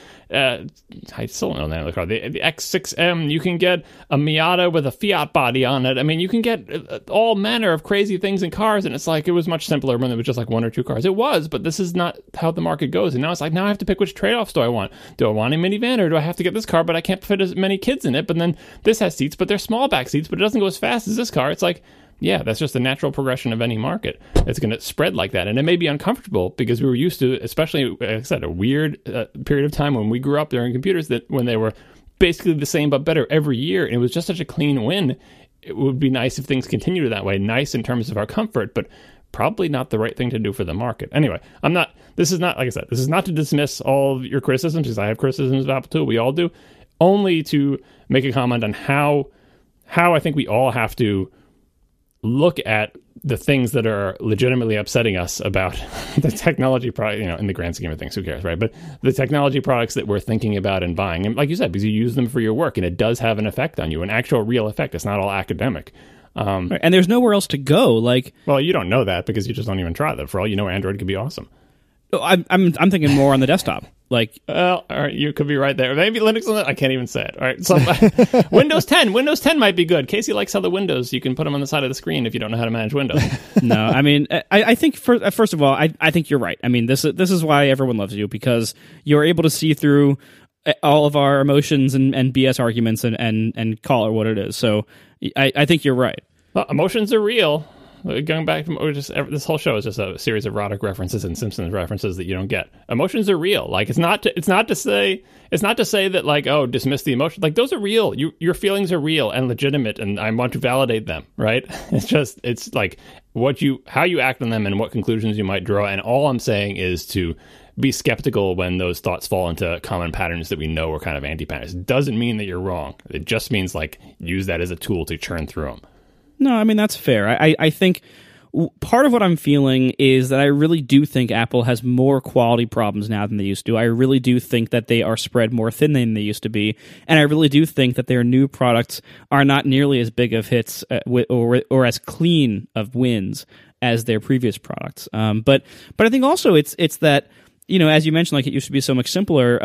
I still don't know the name of the car. The X6M. You can get a Miata with a Fiat body on it. I mean, you can get all manner of crazy things in cars, and it's like, it was much simpler when there was just like 1 or 2 cars. It was, but this is not how the market goes. And now it's like, now I have to pick which trade-offs do I want. Do I want a minivan, or do I have to get this car, but I can't fit as many kids in it? But then this has seats, but they're small back seats, but it doesn't go as fast as this car. It's like, yeah, that's just the natural progression of any market. It's going to spread like that. And it may be uncomfortable because we were used to, especially, like I said, a weird period of time when we grew up during computers, that when they were basically the same but better every year, and it was just such a clean win. It would be nice if things continued that way. Nice in terms of our comfort, but probably not the right thing to do for the market. Anyway, this is not, like I said, this is not to dismiss all of your criticisms, because I have criticisms of Apple too. We all do. Only to make a comment on how I think we all have to look at the things that are legitimately upsetting us about the technology product, in the grand scheme of things, who cares, right? But the technology products that we're thinking about and buying, and like you said, because you use them for your work, and it does have an effect on you, an actual real effect. It's not all academic. And there's nowhere else to go. Well, you don't know that because you just don't even try that. For all you know, Android could be awesome. I'm thinking more on the desktop. Well, all right, you could be right there. Maybe Linux on that. I can't even say it. All right, so Windows 10 might be good. Casey likes how the Windows, you can put them on the side of the screen if you don't know how to manage Windows. No, I mean, I think first of all, I think you're right. I mean, this is why everyone loves you, because you're able to see through all of our emotions and BS arguments and call it what it is. So I think you're right. Well, emotions are real. Going back from this whole show is just a series of Roddick references and Simpsons references that you don't get. Emotions are real. Like, it's not to say that, like, oh, dismiss the emotion. Like, those are real. Your feelings are real and legitimate, and I want to validate them. Right? It's like how you act on them and what conclusions you might draw. And all I'm saying is to be skeptical when those thoughts fall into common patterns that we know are kind of anti-patterns. It doesn't mean that you're wrong. It just means, like, use that as a tool to churn through them. No, I mean, that's fair. I think part of what I'm feeling is that I really do think Apple has more quality problems now than they used to. I really do think that they are spread more thin than they used to be. And I really do think that their new products are not nearly as big of hits or as clean of wins as their previous products. But I think also it's that, as you mentioned, like, it used to be so much simpler.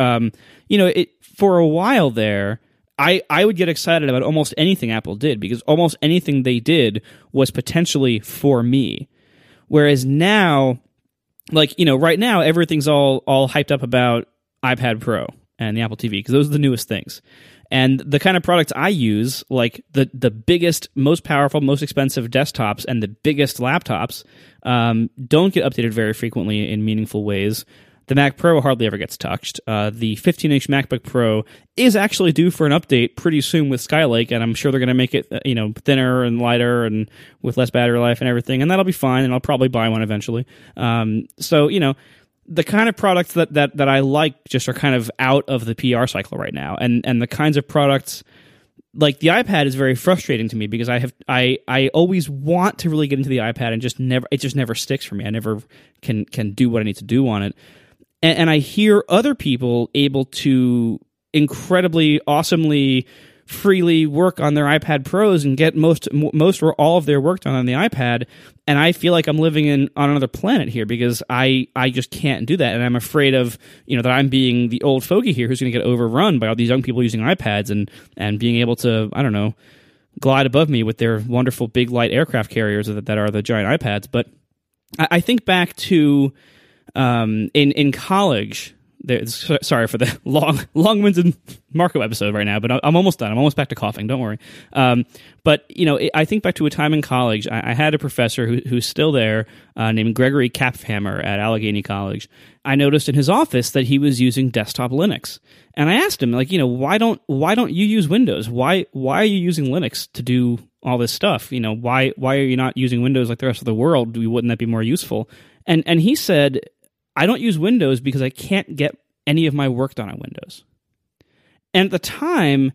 For a while there, I would get excited about almost anything Apple did, because almost anything they did was potentially for me. Whereas now, right now, everything's all hyped up about iPad Pro and the Apple TV, because those are the newest things. And the kind of products I use, like the biggest, most powerful, most expensive desktops and the biggest laptops, don't get updated very frequently in meaningful ways. The Mac Pro hardly ever gets touched. The 15-inch MacBook Pro is actually due for an update pretty soon with Skylake, and I'm sure they're going to make it, thinner and lighter and with less battery life and everything, and that'll be fine, and I'll probably buy one eventually. So, the kind of products that I like just are kind of out of the PR cycle right now, and the kinds of products, like the iPad, is very frustrating to me, because I always want to really get into the iPad, and it just never sticks for me. I never can do what I need to do on it. And I hear other people able to incredibly, awesomely, freely work on their iPad Pros and get most or all of their work done on the iPad, and I feel like I'm living on another planet here, because I just can't do that, and I'm afraid of that I'm being the old fogey here who's going to get overrun by all these young people using iPads and being able to, I don't know, glide above me with their wonderful big light aircraft carriers that are the giant iPads. But I think back to in college. Sorry for the long-winded Marco episode right now, but I'm almost done. I'm almost back to coughing. Don't worry. But I think back to a time in college. I had a professor who's still there, named Gregory Kapfhammer at Allegheny College. I noticed in his office that he was using desktop Linux, and I asked him, why don't you use Windows? Why are you using Linux to do all this stuff? You know, why are you not using Windows like the rest of the world? Wouldn't that be more useful? And he said, I don't use Windows because I can't get any of my work done on Windows. And at the time,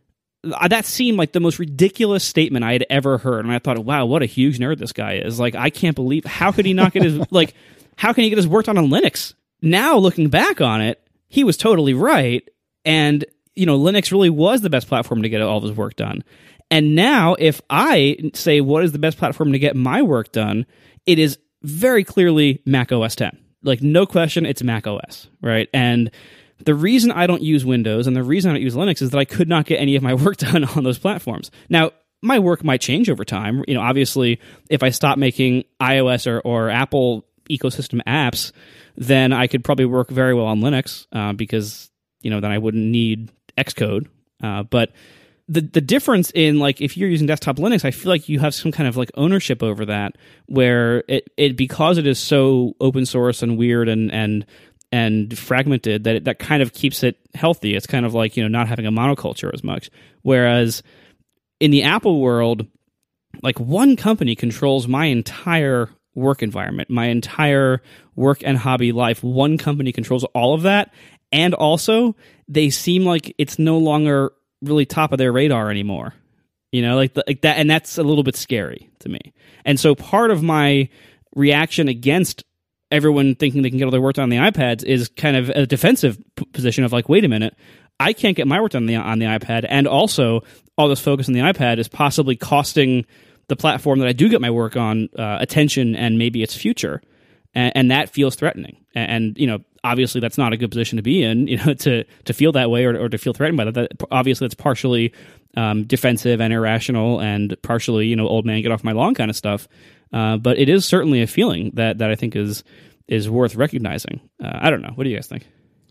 that seemed like the most ridiculous statement I had ever heard. And I thought, wow, what a huge nerd this guy is. Like, I can't believe, how could he not get his, like, how can he get his work done on Linux? Now, looking back on it, he was totally right. And, you know, Linux really was the best platform to get all of his work done. And now, if I say, what is the best platform to get my work done, it is very clearly Mac OS X. Like, no question, it's Mac OS, right? And the reason I don't use Windows and the reason I don't use Linux is that I could not get any of my work done on those platforms. Now, my work might change over time. You know, obviously, if I stop making iOS or Apple ecosystem apps, then I could probably work very well on Linux because, you know, then I wouldn't need Xcode. But the difference in, like, if you're using desktop Linux, I feel like you have some kind of like ownership over that, where it because it is so open source and weird and fragmented, that kind of keeps it healthy. It's kind of like, you know, not having a monoculture as much. Whereas in the Apple world, like, one company controls my entire work environment, my entire work and hobby life. One company controls all of that. And also, they seem like it's no longer really top of their radar anymore. You know, like that, and that's a little bit scary to me. And so part of my reaction against everyone thinking they can get all their work done on the iPads is kind of a defensive position of like, wait a minute, I can't get my work done on the iPad, and also all this focus on the iPad is possibly costing the platform that I do get my work on attention and maybe its future, and that feels threatening. And you know, obviously that's not a good position to be in, you know, to feel that way or to feel threatened by that. That obviously it's partially defensive and irrational, and partially, you know, old man get off my lawn kind of stuff. But it is certainly a feeling that I think is worth recognizing. I don't know. What do you guys think?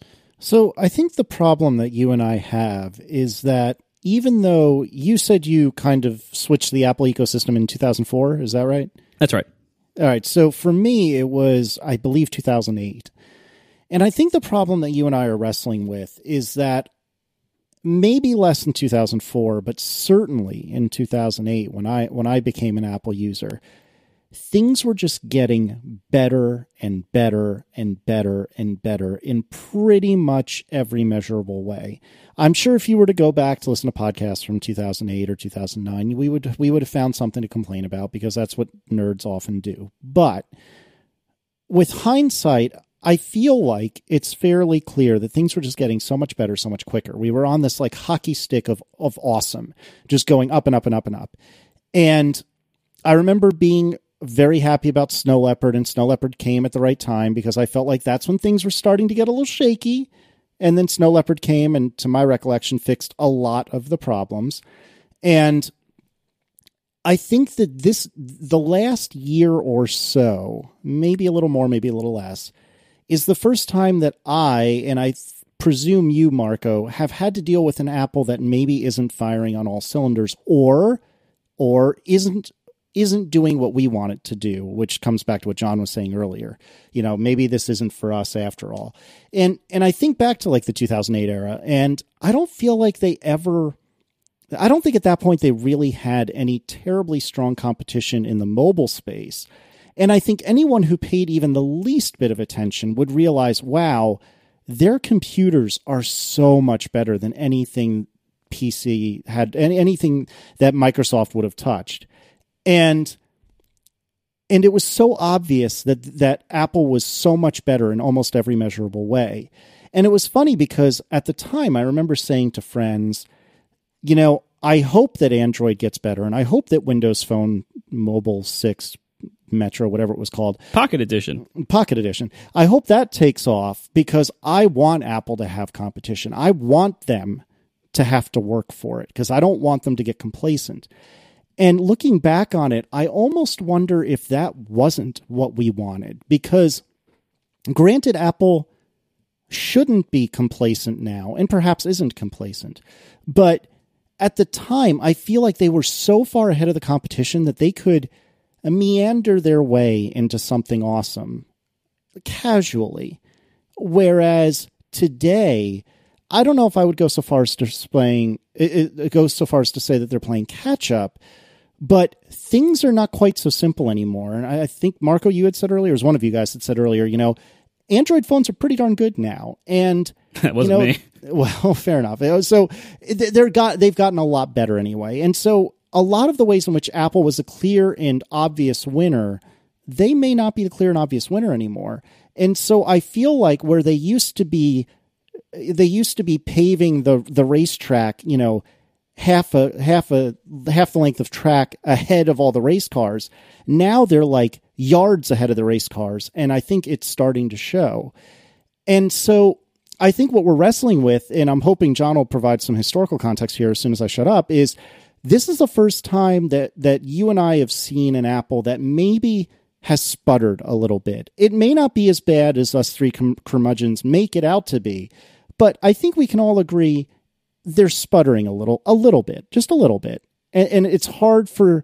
So I think the problem that you and I have is that even though you said you kind of switched the Apple ecosystem in 2004, is that right? That's right. All right. So for me, it was, I believe, 2008. And I think the problem that you and I are wrestling with is that maybe less in 2004, but certainly in 2008, when I became an Apple user, things were just getting better and better and better and better in pretty much every measurable way. I'm sure if you were to go back to listen to podcasts from 2008 or 2009, we would have found something to complain about, because that's what nerds often do. But with hindsight, I feel like it's fairly clear that things were just getting so much better, so much quicker. We were on this like hockey stick of awesome, just going up and up and up and up. And I remember being very happy about Snow Leopard, and Snow Leopard came at the right time, because I felt like that's when things were starting to get a little shaky. And then Snow Leopard came, and to my recollection, fixed a lot of the problems. And I think that the last year or so, maybe a little more, maybe a little less, is the first time that I, and I presume you, Marco, have had to deal with an Apple that maybe isn't firing on all cylinders, or isn't doing what we want it to do, which comes back to what John was saying earlier. You know, maybe this isn't for us after all. And I think back to like the 2008 era, and I don't feel like I don't think at that point they really had any terribly strong competition in the mobile space. And I think anyone who paid even the least bit of attention would realize, wow, their computers are so much better than anything PC had, anything that Microsoft would have touched. And it was so obvious that Apple was so much better in almost every measurable way. And it was funny because at the time I remember saying to friends, you know, I hope that Android gets better, and I hope that Windows Phone Mobile 6 Metro, whatever it was called. Pocket Edition. I hope that takes off, because I want Apple to have competition. I want them to have to work for it, because I don't want them to get complacent. And looking back on it, I almost wonder if that wasn't what we wanted, because granted, Apple shouldn't be complacent now, and perhaps isn't complacent. But at the time, I feel like they were so far ahead of the competition that they could meander their way into something awesome casually. Whereas today, I don't know if I would go so far as to say that they're playing catch up, But things are not quite so simple anymore. And I think, Marco, you had said earlier, or was one of you guys that said earlier, Android phones are pretty darn good now. And that wasn't me. Well, fair enough. So they've gotten a lot better anyway. And so a lot of the ways in which Apple was a clear and obvious winner, they may not be the clear and obvious winner anymore. And so I feel like where they used to be paving the racetrack, half the length of track ahead of all the race cars. Now they're like yards ahead of the race cars. And I think it's starting to show. And so I think what we're wrestling with, and I'm hoping John will provide some historical context here as soon as I shut up, is this is the first time that you and I have seen an Apple that maybe has sputtered a little bit. It may not be as bad as us three curmudgeons make it out to be, but I think we can all agree they're sputtering a little bit, just a little bit. And it's hard for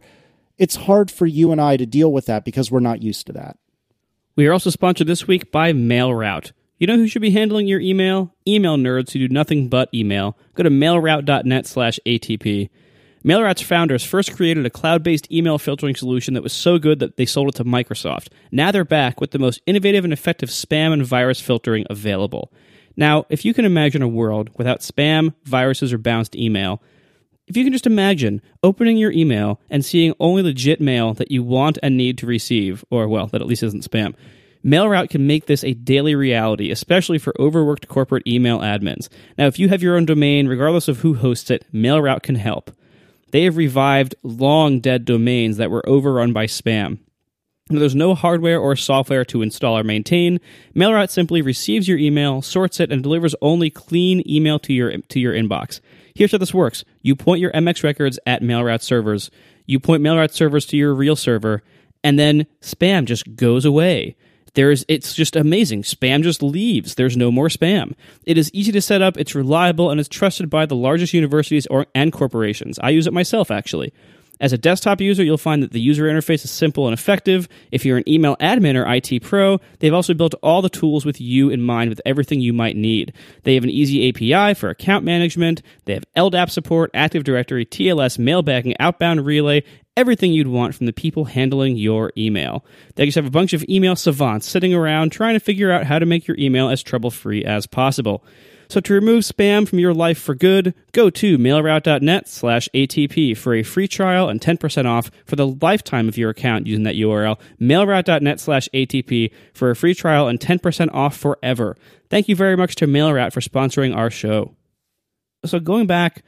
you and I to deal with that because we're not used to that. We are also sponsored this week by MailRoute. You know who should be handling your email? Email nerds who do nothing but email. Go to mailroute.net/ATP. MailRoute's founders first created a cloud-based email filtering solution that was so good that they sold it to Microsoft. Now they're back with the most innovative and effective spam and virus filtering available. Now, if you can imagine a world without spam, viruses, or bounced email, if you can just imagine opening your email and seeing only legit mail that you want and need to receive, or, well, that at least isn't spam, MailRoute can make this a daily reality, especially for overworked corporate email admins. Now, if you have your own domain, regardless of who hosts it, MailRoute can help. They have revived long-dead domains that were overrun by spam. There's no hardware or software to install or maintain. MailRoute simply receives your email, sorts it, and delivers only clean email to your inbox. Here's how this works. You point your MX records at MailRoute servers. You point MailRoute servers to your real server, and then spam just goes away. It's just amazing. Spam just leaves. There's no more spam. It is easy to set up, it's reliable, and it's trusted by the largest universities and corporations. I use it myself, actually. As a desktop user, you'll find that the user interface is simple and effective. If you're an email admin or IT pro, they've also built all the tools with you in mind with everything you might need. They have an easy API for account management. They have LDAP support, Active Directory, TLS, mailbagging, outbound relay, everything you'd want from the people handling your email. They just have a bunch of email savants sitting around trying to figure out how to make your email as trouble-free as possible. So to remove spam from your life for good, go to mailroute.net/ATP for a free trial and 10% off for the lifetime of your account using that URL. Mailroute.net/ATP for a free trial and 10% off forever. Thank you very much to MailRoute for sponsoring our show. So going back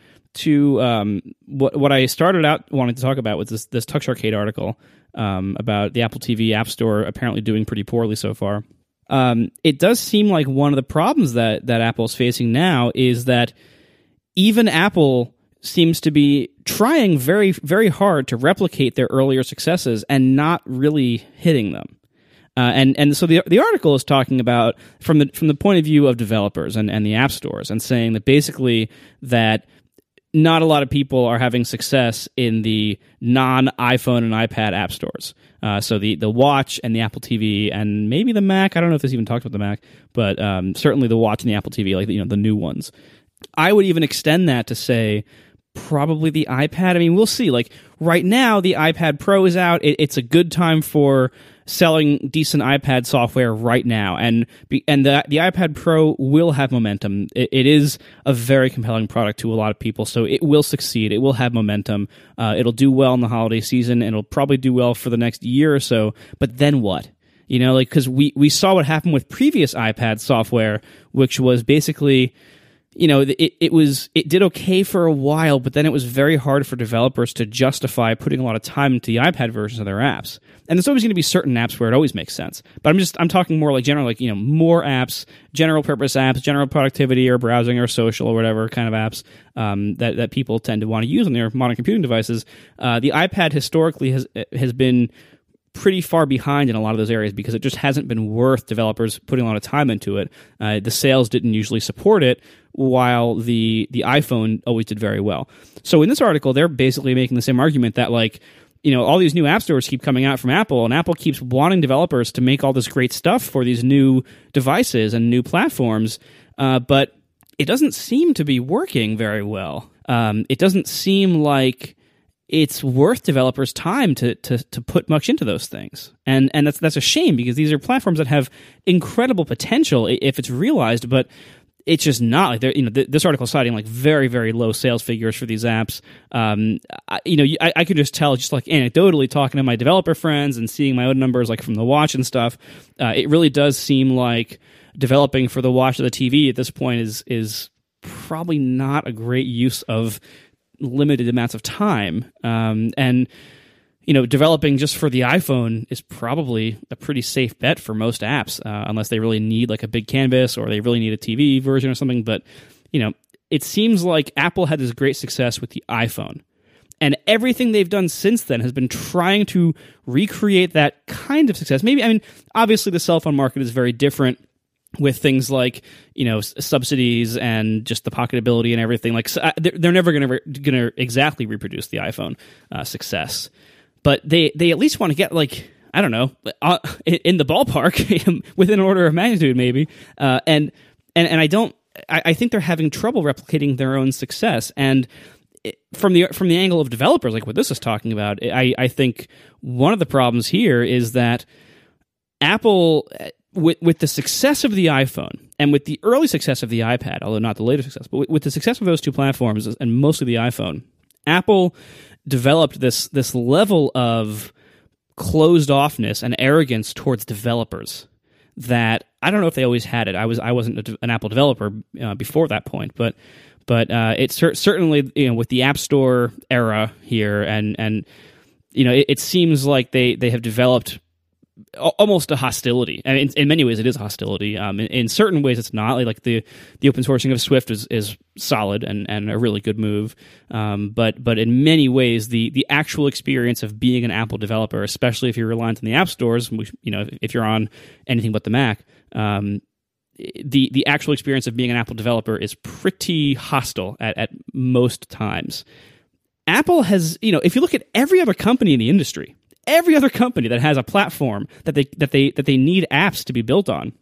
to what I started out wanting to talk about was this TuxArcade article about the Apple TV App Store apparently doing pretty poorly so far. It does seem like one of the problems that Apple's facing now is that even Apple seems to be trying very, very hard to replicate their earlier successes and not really hitting them. And so the article is talking about from the point of view of developers and the app stores, and saying that basically that not a lot of people are having success in the non-iPhone and iPad app stores. So the Watch and the Apple TV and maybe the Mac. I don't know if this even talked about the Mac, but certainly the Watch and the Apple TV, like the new ones. I would even extend that to say probably the iPad. I mean, we'll see. Like right now, the iPad Pro is out. It's a good time for selling decent iPad software right now, and the iPad Pro will have momentum. It is a very compelling product to a lot of people, so it will succeed. It will have momentum. It'll do well in the holiday season, and it'll probably do well for the next year or so. But then what? Because we saw what happened with previous iPad software, which was basically, it did okay for a while, but then it was very hard for developers to justify putting a lot of time into the iPad versions of their apps. And there's always going to be certain apps where it always makes sense. But I'm talking more like general, more apps, general purpose apps, general productivity or browsing or social or whatever kind of apps that people tend to want to use on their modern computing devices. The iPad historically has been pretty far behind in a lot of those areas because it just hasn't been worth developers putting a lot of time into it. The sales didn't usually support it, while the iPhone always did very well. So in this article, they're basically making the same argument that all these new app stores keep coming out from Apple, and Apple keeps wanting developers to make all this great stuff for these new devices and new platforms, but it doesn't seem to be working very well. It doesn't seem like it's worth developers' time to put much into those things, and that's a shame because these are platforms that have incredible potential if it's realized, but it's just not like they're, this article citing like very, very low sales figures for these apps. I could just tell, just like anecdotally talking to my developer friends and seeing my own numbers like from the watch and stuff. It really does seem like developing for the watch or the TV at this point is probably not a great use of limited amounts of time. And developing just for the iPhone is probably a pretty safe bet for most apps, unless they really need like a big canvas or they really need a TV version or something. But, it seems like Apple had this great success with the iPhone. And everything they've done since then has been trying to recreate that kind of success. Obviously the cell phone market is very different with things like, subsidies and just the pocketability and everything. Like they're never going to exactly reproduce the iPhone success. But they at least want to get like, I don't know, in the ballpark, within an order of magnitude maybe. And I think they're having trouble replicating their own success. And from the angle of developers, like what this is talking about, I think one of the problems here is that Apple, with the success of the iPhone and with the early success of the iPad, although not the later success, but with the success of those two platforms and mostly the iPhone, Apple developed this level of closed offness and arrogance towards developers that I don't know if they always had it. I wasn't an Apple developer before that point, but it's certainly with the App Store era here, and it seems like they have developed almost a hostility. I mean, in many ways, it is hostility. In certain ways, it's not. Like the open sourcing of Swift is solid and a really good move. But in many ways, the actual experience of being an Apple developer, especially if you're reliant on the app stores, if you're on anything but the Mac, the actual experience of being an Apple developer is pretty hostile at most times. Apple has, if you look at every other company in the industry, every other company that has a platform that they need apps to be built on,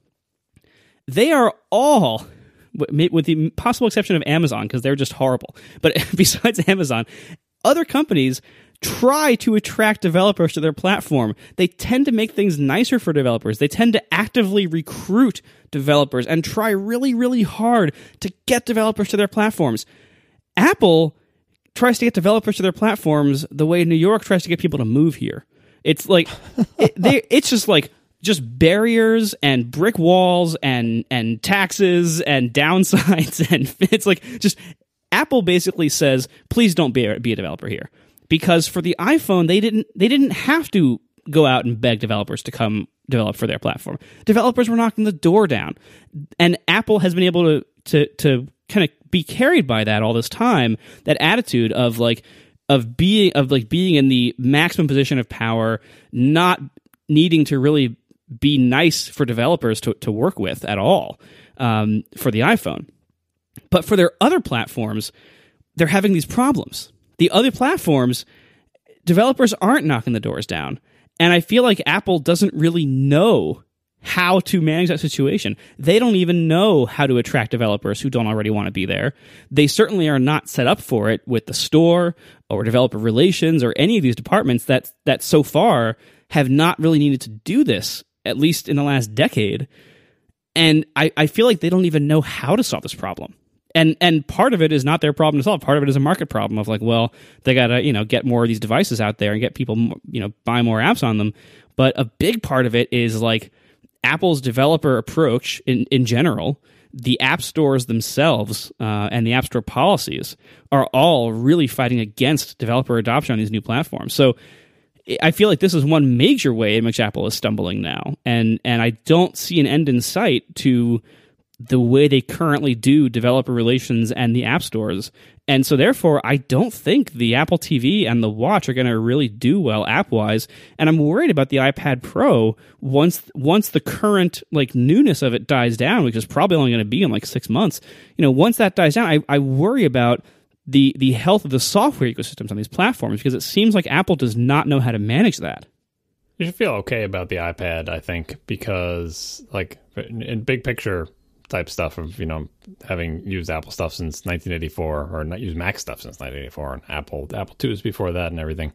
they are all, with the possible exception of Amazon, because they're just horrible. But besides Amazon, other companies try to attract developers to their platform. They tend to make things nicer for developers. They tend to actively recruit developers and try really, really hard to get developers to their platforms. Apple tries to get developers to their platforms the way New York tries to get people to move here. It's like it's just barriers and brick walls and taxes and downsides, and it's like just Apple basically says, please don't be a developer here, because for the iPhone they didn't have to go out and beg developers to come develop for their platform. Developers were knocking the door down, and Apple has been able to kind of be carried by that all this time. That attitude of being in the maximum position of power, not needing to really be nice for developers to work with at all for the iPhone. But for their other platforms, they're having these problems. The other platforms, developers aren't knocking the doors down. And I feel like Apple doesn't really know how to manage that situation. They don't even know how to attract developers who don't already want to be there. They certainly are not set up for it with the store or developer relations or any of these departments that so far have not really needed to do this, at least in the last decade. And I feel like they don't even know how to solve this problem. And part of it is not their problem to solve. Part of it is a market problem of like, well, they got to, get more of these devices out there and get people, buy more apps on them. But a big part of it is like Apple's developer approach in general. The app stores themselves and the app store policies are all really fighting against developer adoption on these new platforms. So I feel like this is one major way in which Apple is stumbling now. And I don't see an end in sight to the way they currently do developer relations and the app stores. And so therefore, I don't think the Apple TV and the Watch are going to really do well app-wise. And I'm worried about the iPad Pro once the current newness of it dies down, which is probably only going to be in 6 months. Once that dies down, I worry about the health of the software ecosystems on these platforms, because it seems like Apple does not know how to manage that. You should feel okay about the iPad, I think, because in big picture, type stuff of, having used Apple stuff since 1984, or not used Mac stuff since 1984, and Apple IIs before that and everything.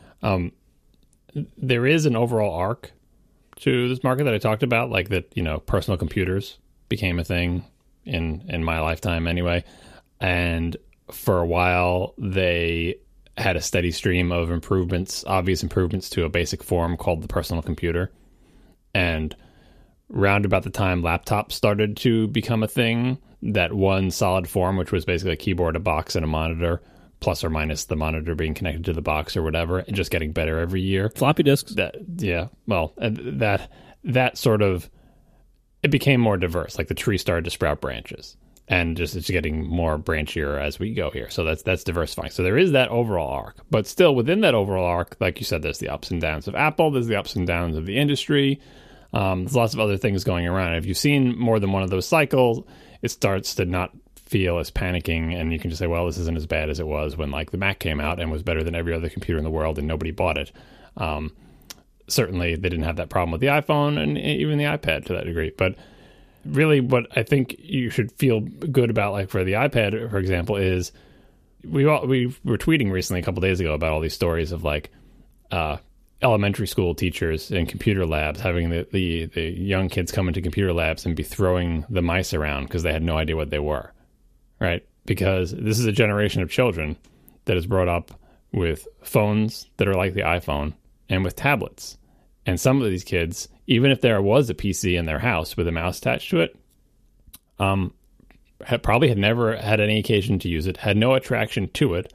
There is an overall arc to this market that I talked about, like that, personal computers became a thing in my lifetime anyway. And for a while, they had a steady stream of obvious improvements to a basic form called the personal computer. And round about the time laptops started to become a thing, that one solid form, which was basically a keyboard, a box, and a monitor, plus or minus the monitor being connected to the box or whatever, and just getting better every year. Floppy disks. That sort of, it became more diverse. Like the tree started to sprout branches, and just it's getting more branchier as we go here. So that's diversifying. So there is that overall arc, but still within that overall arc, like you said, there's the ups and downs of Apple. There's the ups and downs of the industry. There's lots of other things going around. If you've seen more than one of those cycles, it starts to not feel as panicking, and you can just say, well, this isn't as bad as it was when like the Mac came out and was better than every other computer in the world and nobody bought it. Certainly they didn't have that problem with the iPhone and even the iPad to that degree. But really what I think you should feel good about, like for the iPad, for example, is we were tweeting recently a couple days ago about all these stories of like elementary school teachers in computer labs having the young kids come into computer labs and be throwing the mice around because they had no idea what they were, right? Because this is a generation of children that is brought up with phones that are like the iPhone and with tablets. And some of these kids, even if there was a PC in their house with a mouse attached to it, probably had never had any occasion to use it, had no attraction to it,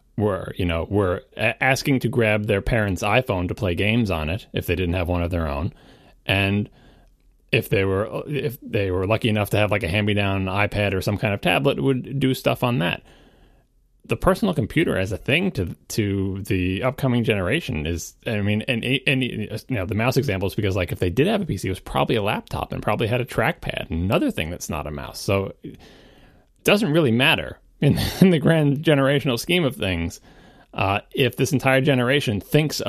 were asking to grab their parents' iPhone to play games on it if they didn't have one of their own. And if they were lucky enough to have like a hand-me-down iPad or some kind of tablet, would do stuff on that. The personal computer as a thing to the upcoming generation is, I mean, and the mouse example is because like if they did have a PC, it was probably a laptop and probably had a trackpad, another thing that's not a mouse. So it doesn't really matter in the grand generational scheme of things. If this entire generation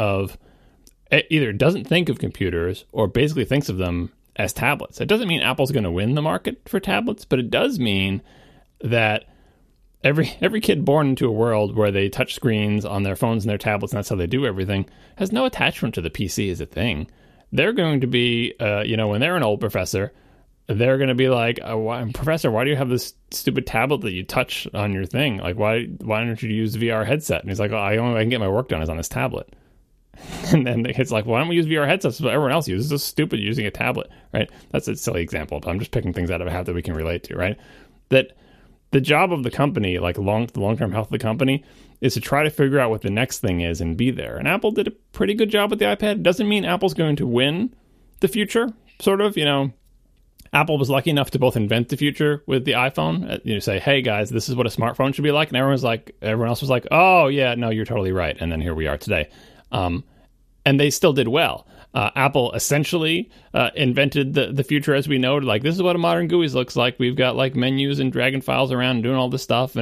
either doesn't think of computers or basically thinks of them as tablets. It doesn't mean Apple's going to win the market for tablets, but it does mean that every kid born into a world where they touch screens on their phones and their tablets, and that's how they do everything, has no attachment to the PC as a thing. They're going to be, when they're an old professor, they're going to be like, Professor, why do you have this stupid tablet that you touch on your thing? Like, why don't you use the VR headset? And he's like, I can get my work done is on this tablet. And then the kid's like, why don't we use VR headsets? That's what everyone else uses. It's stupid using a tablet, right? That's a silly example, but I'm just picking things out of a hat that we can relate to, right? That the job of the company, like the long-term health of the company, is to try to figure out what the next thing is and be there. And Apple did a pretty good job with the iPad. It doesn't mean Apple's going to win the future, sort of, Apple was lucky enough to both invent the future with the iPhone. Say, hey guys, this is what a smartphone should be like, and everyone else was like, oh yeah, no, you're totally right. And then here we are today, and they still did well. Apple essentially invented the future as we know it. Like, this is what a modern GUI looks like. We've got like menus and dragging files around and doing all this stuff,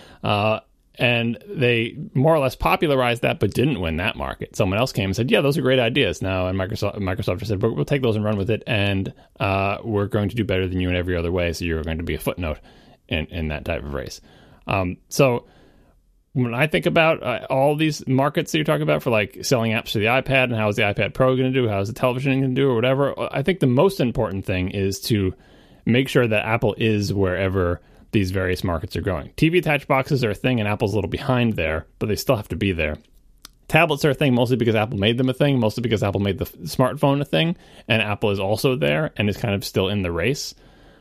and they more or less popularized that, but didn't win that market. Someone else came and said, yeah, those are great ideas. Now, and Microsoft just said, we'll take those and run with it, and we're going to do better than you in every other way, so you're going to be a footnote in that type of race. So when I think about all these markets that you're talking about for like selling apps to the iPad, and how is the iPad Pro going to do, how is the television going to do, or whatever, I think the most important thing is to make sure that Apple is wherever these various markets are going. TV attached boxes are a thing, and Apple's a little behind there, but they still have to be there. Tablets are a thing, mostly because Apple made them a thing, mostly because Apple made the smartphone a thing, and Apple is also there and is kind of still in the race.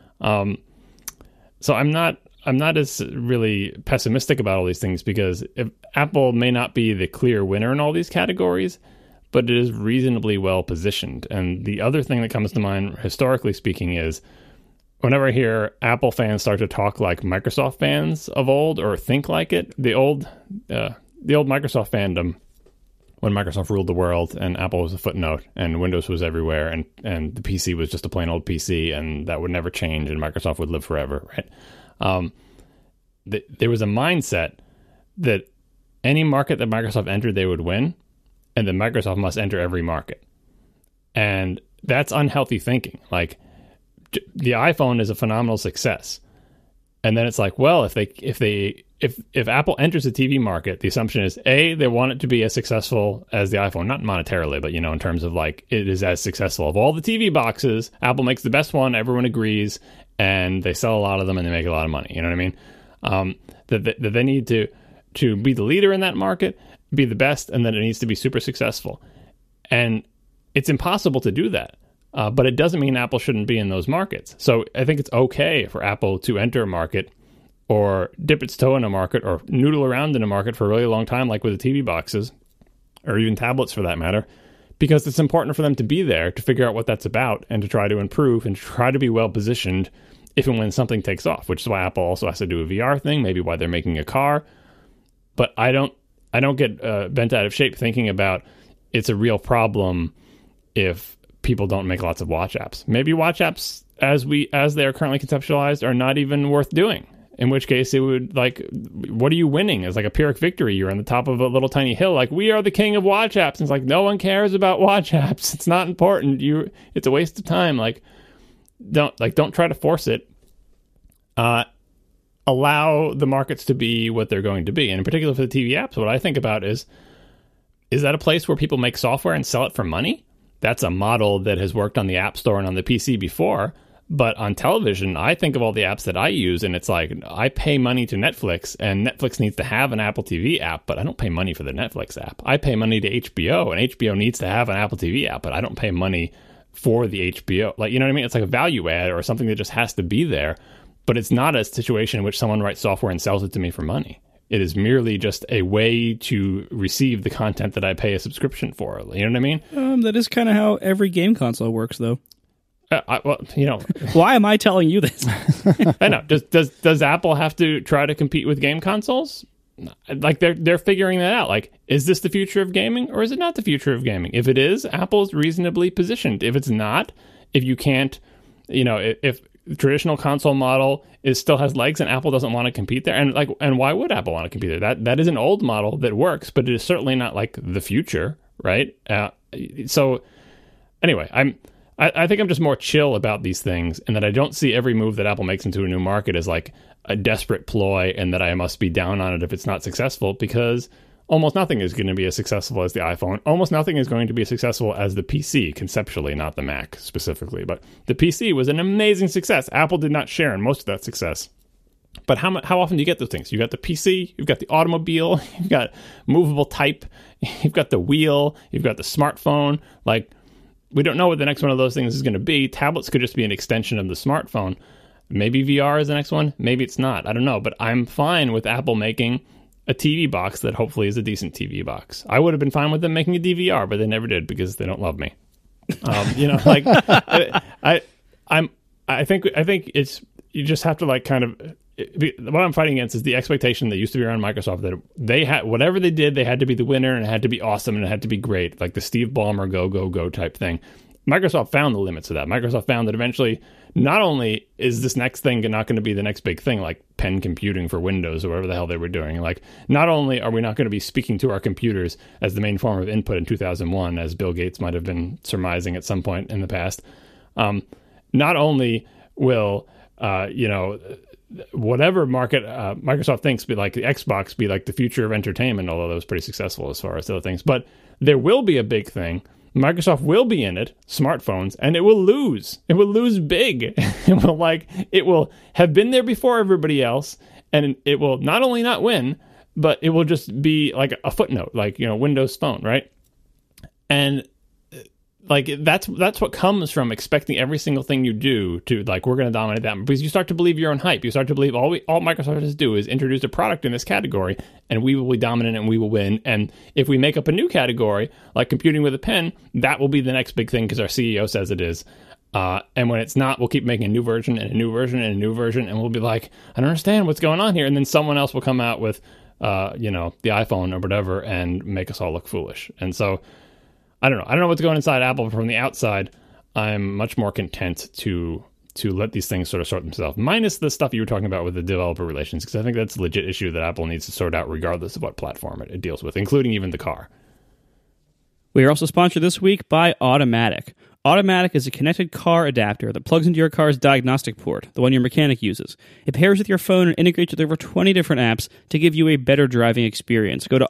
So I'm not as really pessimistic about all these things, because if Apple may not be the clear winner in all these categories, but it is reasonably well positioned. And the other thing that comes to mind, historically speaking, is whenever I hear Apple fans start to talk like Microsoft fans of old, or think like it, the old Microsoft fandom, when Microsoft ruled the world and Apple was a footnote and Windows was everywhere, and the PC was just a plain old PC, and that would never change, and Microsoft would live forever, right? There was a mindset that any market that Microsoft entered, they would win, and that Microsoft must enter every market. And that's unhealthy thinking. Like, the iPhone is a phenomenal success. And then it's like, well, if Apple enters the TV market, the assumption is A, they want it to be as successful as the iPhone, not monetarily, but in terms of like it is as successful. Of all the TV boxes, Apple makes the best one, everyone agrees, and they sell a lot of them and they make a lot of money. You know what I mean? That they need to be the leader in that market, be the best, and then it needs to be super successful. And it's impossible to do that. But it doesn't mean Apple shouldn't be in those markets. So I think it's okay for Apple to enter a market or dip its toe in a market or noodle around in a market for a really long time, like with the TV boxes or even tablets for that matter, because it's important for them to be there to figure out what that's about and to try to improve and try to be well positioned if and when something takes off, which is why Apple also has to do a VR thing, maybe why they're making a car. But I don't get bent out of shape thinking about it's a real problem if people don't make lots of watch apps. Maybe watch apps as they are currently conceptualized are not even worth doing. In which case it would like, what are you winning? It's like a Pyrrhic victory. You're on the top of a little tiny hill. Like, we are the king of watch apps. And it's like, no one cares about watch apps. It's not important. It's a waste of time. Like, don't try to force it. Allow the markets to be what they're going to be. And in particular for the TV apps, what I think about is that a place where people make software and sell it for money? That's a model that has worked on the App Store and on the PC before. But on television, I think of all the apps that I use, and it's like, I pay money to Netflix, and Netflix needs to have an Apple TV app, but I don't pay money for the Netflix app. I pay money to HBO, and HBO needs to have an Apple TV app, but I don't pay money for the HBO. Like, you know what I mean? It's like a value add or something that just has to be there. But it's not a situation in which someone writes software and sells it to me for money. It is merely just a way to receive the content that I pay a subscription for. You know what I mean? That is kind of how every game console works, though. Why am I telling you this? I know. Does Apple have to try to compete with game consoles? Like, they're figuring that out. Like, is this the future of gaming or is it not the future of gaming? If it is, Apple's reasonably positioned. If it's not, if you can't, if the traditional console model still has legs and Apple doesn't want to compete there, and why would Apple want to compete there? That is an old model that works, but it is certainly not like the future, right? So anyway, I think I'm just more chill about these things, and that I don't see every move that Apple makes into a new market as like a desperate ploy, and that I must be down on it if it's not successful, because almost nothing is going to be as successful as the iPhone. Almost nothing is going to be as successful as the PC, conceptually, not the Mac specifically. But the PC was an amazing success. Apple did not share in most of that success. But how often do you get those things? You got the PC, you've got the automobile, you've got movable type, you've got the wheel, you've got the smartphone. Like, we don't know what the next one of those things is going to be. Tablets could just be an extension of the smartphone. Maybe VR is the next one. Maybe it's not. I don't know. But I'm fine with Apple making a TV box that hopefully is a decent TV box. I would have been fine with them making a DVR, but they never did because they don't love me. Like, I think it's, you just have to like kind of, what I'm fighting against is the expectation that used to be around Microsoft that they had, whatever they did, they had to be the winner and it had to be awesome and it had to be great, like the Steve Ballmer go type thing. Microsoft found the limits of that. Microsoft found that eventually, not only is this next thing not going to be the next big thing, like pen computing for Windows or whatever the hell they were doing, like, not only are we not going to be speaking to our computers as the main form of input in 2001, as Bill Gates might have been surmising at some point in the past, not only will, whatever market Microsoft thinks be like the Xbox be like the future of entertainment, although that was pretty successful as far as other things, but there will be a big thing. Microsoft will be in it, smartphones, and it will lose. It will lose big. It will have been there before everybody else, and it will not only not win, but it will just be like a footnote, like, Windows Phone, right? And like, that's what comes from expecting every single thing you do to, like, we're going to dominate that, because you start to believe your own hype. You start to believe all Microsoft has to do is introduce a product in this category and we will be dominant and we will win. And if we make up a new category like computing with a pen, that will be the next big thing because our CEO says it is. And when it's not, we'll keep making a new version and a new version and a new version, and we'll be like, I don't understand what's going on here. And then someone else will come out with the iPhone or whatever and make us all look foolish. And so I don't know what's going inside Apple, but from the outside, I'm much more content to let these things sort of sort themselves, minus the stuff you were talking about with the developer relations, because I think that's a legit issue that Apple needs to sort out regardless of what platform it deals with, including even the car. We are also sponsored this week by Automatic. Automatic is a connected car adapter that plugs into your car's diagnostic port, the one your mechanic uses. It pairs with your phone and integrates with over 20 different apps to give you a better driving experience. Go to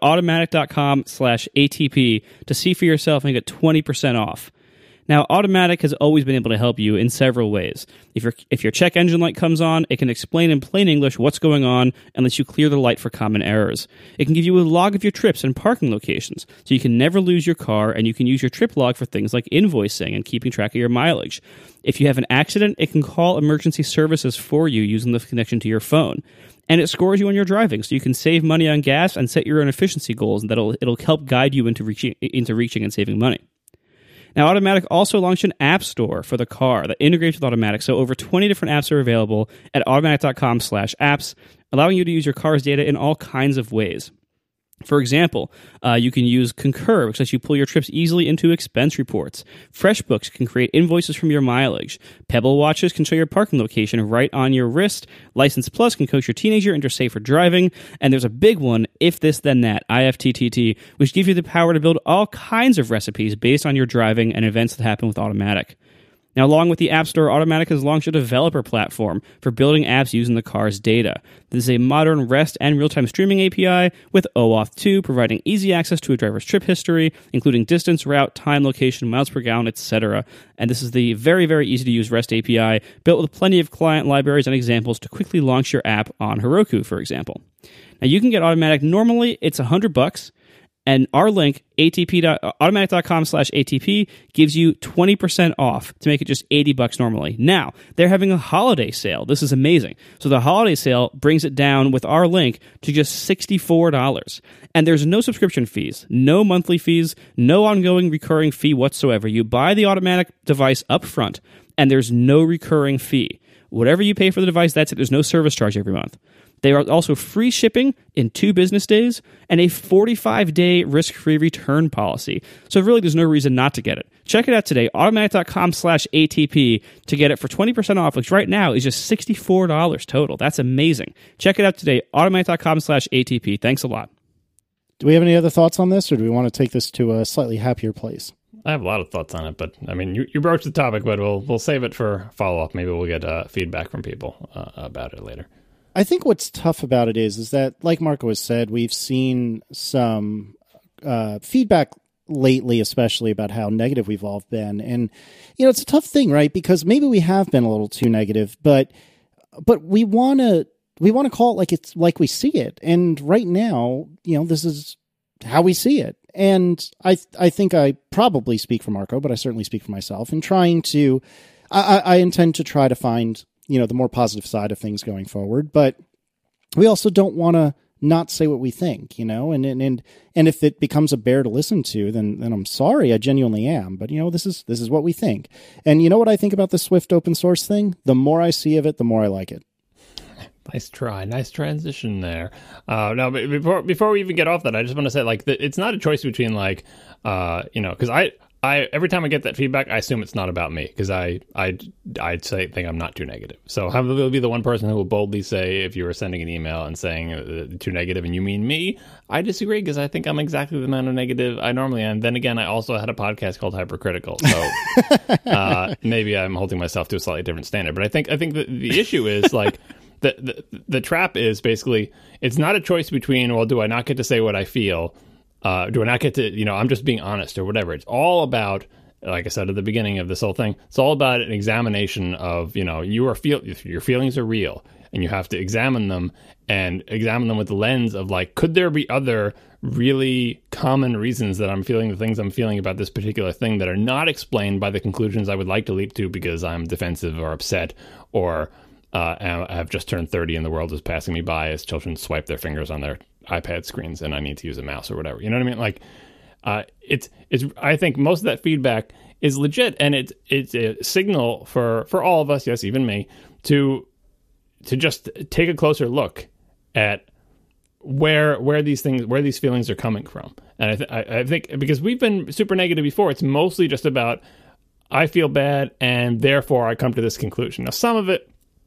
automatic.com/ATP to see for yourself and get 20% off. Now, Automatic has always been able to help you in several ways. If your check engine light comes on, it can explain in plain English what's going on and lets you clear the light for common errors. It can give you a log of your trips and parking locations, so you can never lose your car, and you can use your trip log for things like invoicing and keeping track of your mileage. If you have an accident, it can call emergency services for you using the connection to your phone. And it scores you on your driving, so you can save money on gas and set your own efficiency goals, and it'll help guide you into reaching and saving money. Now, Automatic also launched an app store for the car that integrates with Automatic, so over 20 different apps are available at automatic.com/apps, allowing you to use your car's data in all kinds of ways. For example, you can use Concur, which lets you pull your trips easily into expense reports. FreshBooks can create invoices from your mileage. Pebble watches can show your parking location right on your wrist. License Plus can coach your teenager into safer driving. And there's a big one, If This Then That, IFTTT, which gives you the power to build all kinds of recipes based on your driving and events that happen with Automatic. Now, along with the App Store, Automatic has launched a developer platform for building apps using the car's data. This is a modern REST and real-time streaming API with OAuth 2, providing easy access to a driver's trip history, including distance, route, time, location, miles per gallon, etc. And this is the very, very easy-to-use REST API, built with plenty of client libraries and examples to quickly launch your app on Heroku, for example. Now, you can get Automatic. Normally, it's $100. And our link, automatic.com/ATP, gives you 20% off to make it just $80 normally. Now, they're having a holiday sale. This is amazing. So the holiday sale brings it down with our link to just $64. And there's no subscription fees, no monthly fees, no ongoing recurring fee whatsoever. You buy the Automatic device up front, and there's no recurring fee. Whatever you pay for the device, that's it. There's no service charge every month. They are also free shipping in 2 business days and a 45-day risk-free return policy. So really, there's no reason not to get it. Check it out today, automatic.com/ATP, to get it for 20% off, which right now is just $64 total. That's amazing. Check it out today, automatic.com/ATP. Thanks a lot. Do we have any other thoughts on this, or do we want to take this to a slightly happier place? I have a lot of thoughts on it, but I mean, you broached the topic, but we'll save it for follow-up. Maybe we'll get feedback from people about it later. I think what's tough about it is that, like Marco has said, we've seen some feedback lately, especially about how negative we've all been. And, it's a tough thing, right? Because maybe we have been a little too negative, but we want to call it like it's like we see it. And right now, this is how we see it. And I think I probably speak for Marco, but I certainly speak for myself in trying to, I intend to try to find the more positive side of things going forward, but we also don't want to not say what we think, and if it becomes a bear to listen to, then I'm sorry, I genuinely am, but this is what we think. And you know what I think about the Swift open source thing? The more I see of it, the more I like it. Nice try. Nice transition there. Now, before we even get off that, I just want to say, it's not a choice between, because I every time I get that feedback, I assume it's not about me, because I'd think I'm not too negative. So I will be the one person who will boldly say, if you were sending an email and saying too negative and you mean me, I disagree, because I think I'm exactly the amount of negative I normally am. Then again, I also had a podcast called Hypercritical, so maybe I'm holding myself to a slightly different standard. But I think the issue is the trap is basically, it's not a choice between, well, do I not get to say what I feel? Do I not get to, I'm just being honest or whatever. It's all about, like I said at the beginning of this whole thing, it's all about an examination of, your feelings are real, and you have to examine them with the lens of, could there be other really common reasons that I'm feeling the things I'm feeling about this particular thing that are not explained by the conclusions I would like to leap to because I'm defensive or upset, or I have just turned 30 and the world is passing me by as children swipe their fingers on their iPad screens and I need to use a mouse or whatever. You know what I mean? It's I think most of that feedback is legit, and it's a signal for all of us, yes, even me, to just take a closer look at where these feelings are coming from. And I think because we've been super negative before, it's mostly just about, I feel bad and therefore I come to this conclusion. Now, some of it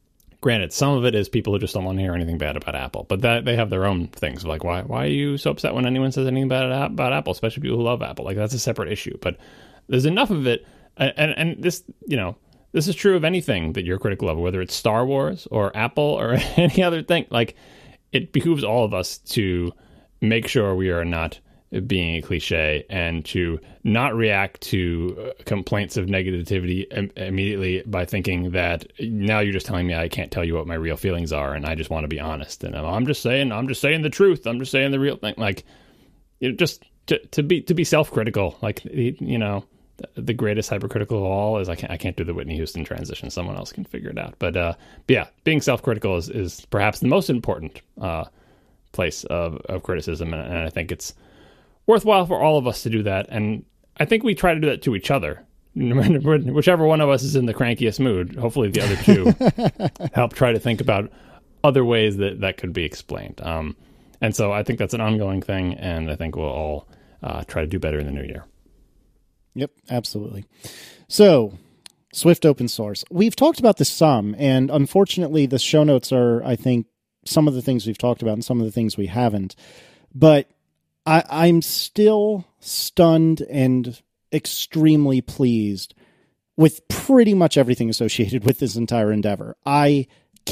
Granted, some of it is people who just don't want to hear anything bad about Apple, but that they have their own things. Like, why are you so upset when anyone says anything bad about Apple, especially people who love Apple? Like, that's a separate issue. But there's enough of it, and this, this is true of anything that you're critical of, whether it's Star Wars or Apple or any other thing. Like, it behooves all of us to make sure we are not being a cliche and to not react to complaints of negativity immediately by thinking that now you're just telling me I can't tell you what my real feelings are and I just want to be honest and I'm just saying the truth. I'm just saying the real thing. Like, just to be self-critical. Like, the greatest hypercritical of all is I can't do the Whitney Houston transition. Someone else can figure it out. But yeah, being self-critical is perhaps the most important place of criticism, and I think it's worthwhile for all of us to do that. And I think we try to do that to each other. Whichever one of us is in the crankiest mood, hopefully the other two help try to think about other ways that could be explained. And so I think that's an ongoing thing, and I think we'll all try to do better in the new year. Yep, absolutely. So, Swift open source. We've talked about this some, and unfortunately the show notes are, I think, some of the things we've talked about and some of the things we haven't. But I'm still stunned and extremely pleased with pretty much everything associated with this entire endeavor. I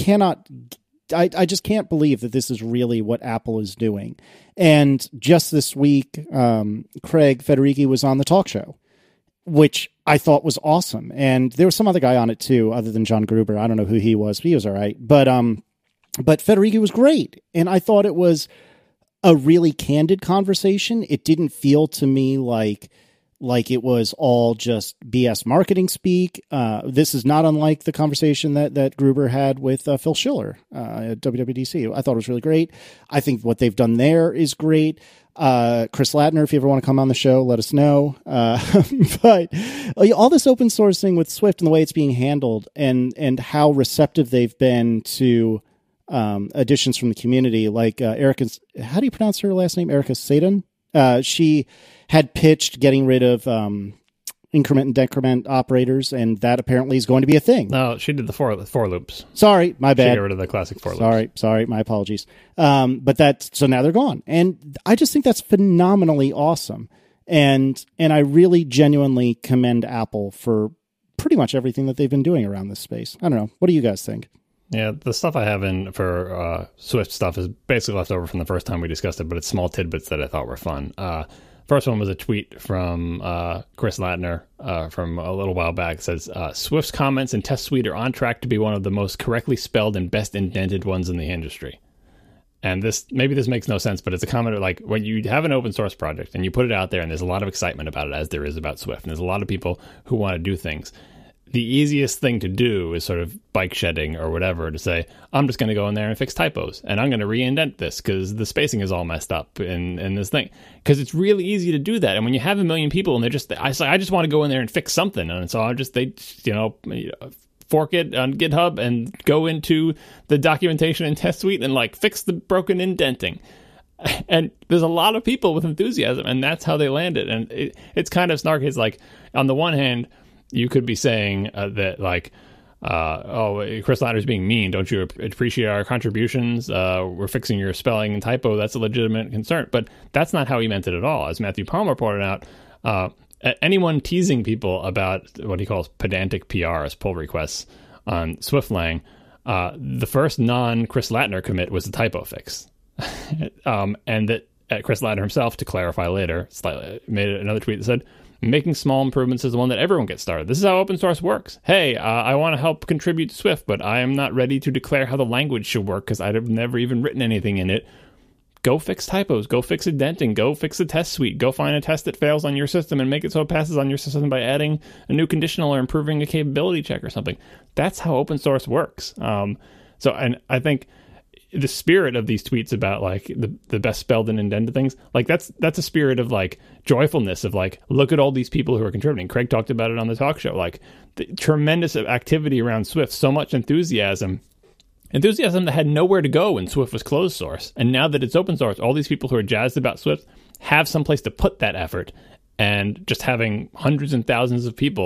just can't believe that this is really what Apple is doing. And just this week, Craig Federighi was on the talk show, which I thought was awesome. And there was some other guy on it too, other than John Gruber. I don't know who he was, but he was all right. But Federighi was great. And I thought it was a really candid conversation. It didn't feel to me like it was all just BS marketing speak. This is not unlike the conversation that Gruber had with Phil Schiller at WWDC. I thought it was really great. I think what they've done there is great. Chris Latner, if you ever want to come on the show, let us know. But all this open source thing with Swift and the way it's being handled and how receptive they've been to additions from the community, like Erica, how do you pronounce her last name? Erica Sadin. She had pitched getting rid of increment and decrement operators, and that apparently is going to be a thing. No, she did the for loops. Sorry, my bad. She got rid of the classic for loops. Sorry, my apologies. But so now they're gone, and I just think that's phenomenally awesome, and I really genuinely commend Apple for pretty much everything that they've been doing around this space. I don't know. What do you guys think? Yeah, the stuff I have in for Swift stuff is basically left over from the first time we discussed it, but it's small tidbits that I thought were fun. First one was a tweet from Chris Latner from a little while back. It says, Swift's comments in Test Suite are on track to be one of the most correctly spelled and best indented ones in the industry. And maybe this makes no sense, but it's a comment like when you have an open source project and you put it out there and there's a lot of excitement about it, as there is about Swift, and there's a lot of people who want to do things. The easiest thing to do is sort of bike shedding or whatever to say, I'm just going to go in there and fix typos and I'm going to re-indent this because the spacing is all messed up in this thing. Because it's really easy to do that. And when you have a million people and I just want to go in there and fix something. And so they fork it on GitHub and go into the documentation and Test Suite and fix the broken indenting. And there's a lot of people with enthusiasm, and that's how they land it. And it's kind of snarky. It's like, on the one hand, you could be saying that Chris Latner's being mean. Don't you appreciate our contributions? We're fixing your spelling and typo. That's a legitimate concern. But that's not how he meant it at all. As Matthew Palmer pointed out, anyone teasing people about what he calls pedantic PRs, pull requests, on SwiftLang, the first non-Chris Latner commit was the typo fix. And that Chris Latner himself, to clarify later, made another tweet that said, making small improvements is the one that everyone gets started. This is how open source works. Hey, I want to help contribute to Swift, but I am not ready to declare how the language should work because I've never even written anything in it. Go fix typos. Go fix indenting. Go fix the test suite. Go find a test that fails on your system and make it so it passes on your system by adding a new conditional or improving a capability check or something. That's how open source works. And I think the spirit of these tweets about the best spelled and indented things, that's a spirit of joyfulness of look at all these people who are contributing. Craig talked about it on the talk show, the tremendous activity around Swift, so much enthusiasm that had nowhere to go when Swift was closed source. And now that it's open source, all these people who are jazzed about Swift have some place to put that effort, and just having hundreds and thousands of people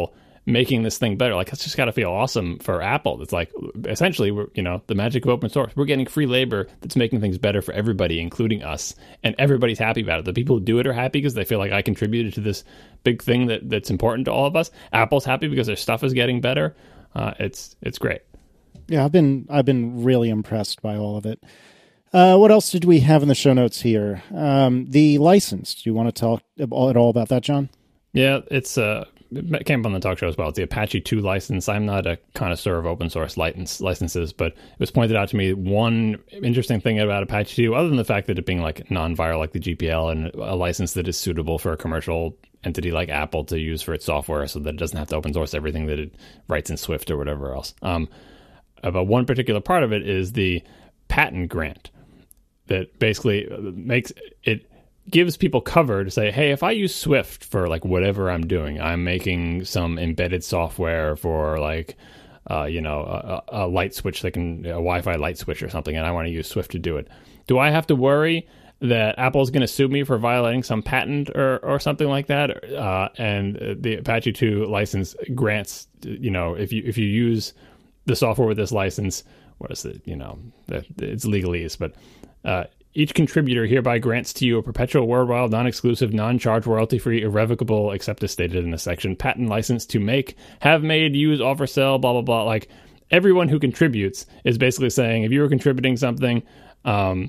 making this thing better. Like, it's just got to feel awesome for Apple. It's like, essentially, we're, the magic of open source. We're getting free labor that's making things better for everybody, including us. And everybody's happy about it. The people who do it are happy because they feel like I contributed to this big thing that's important to all of us. Apple's happy because their stuff is getting better. It's great. Yeah, I've been really impressed by all of it. What else did we have in the show notes here? The license. Do you want to talk at all about that, John? Yeah, it came up on the talk show as well. It's the Apache 2 license. I'm not a connoisseur of open source licenses, but it was pointed out to me one interesting thing about Apache 2, other than the fact that it being like non-viral like the GPL and a license that is suitable for a commercial entity like Apple to use for its software so that it doesn't have to open source everything that it writes in Swift or whatever else. But one particular part of it is the patent grant that basically gives people cover to say, hey, if I use Swift for like whatever I'm doing, I'm making some embedded software for like, a light switch a Wi-Fi light switch or something, and I want to use Swift to do it. Do I have to worry that Apple's going to sue me for violating some patent or something like that? And the Apache 2 license grants, if you use the software with this license, what is it? It's legalese, but each contributor hereby grants to you a perpetual, worldwide, non-exclusive, non-charge, royalty-free, irrevocable, except as stated in the section, patent license to make, have made, use, offer, sell, blah, blah, blah. Like, everyone who contributes is basically saying, if you were contributing something and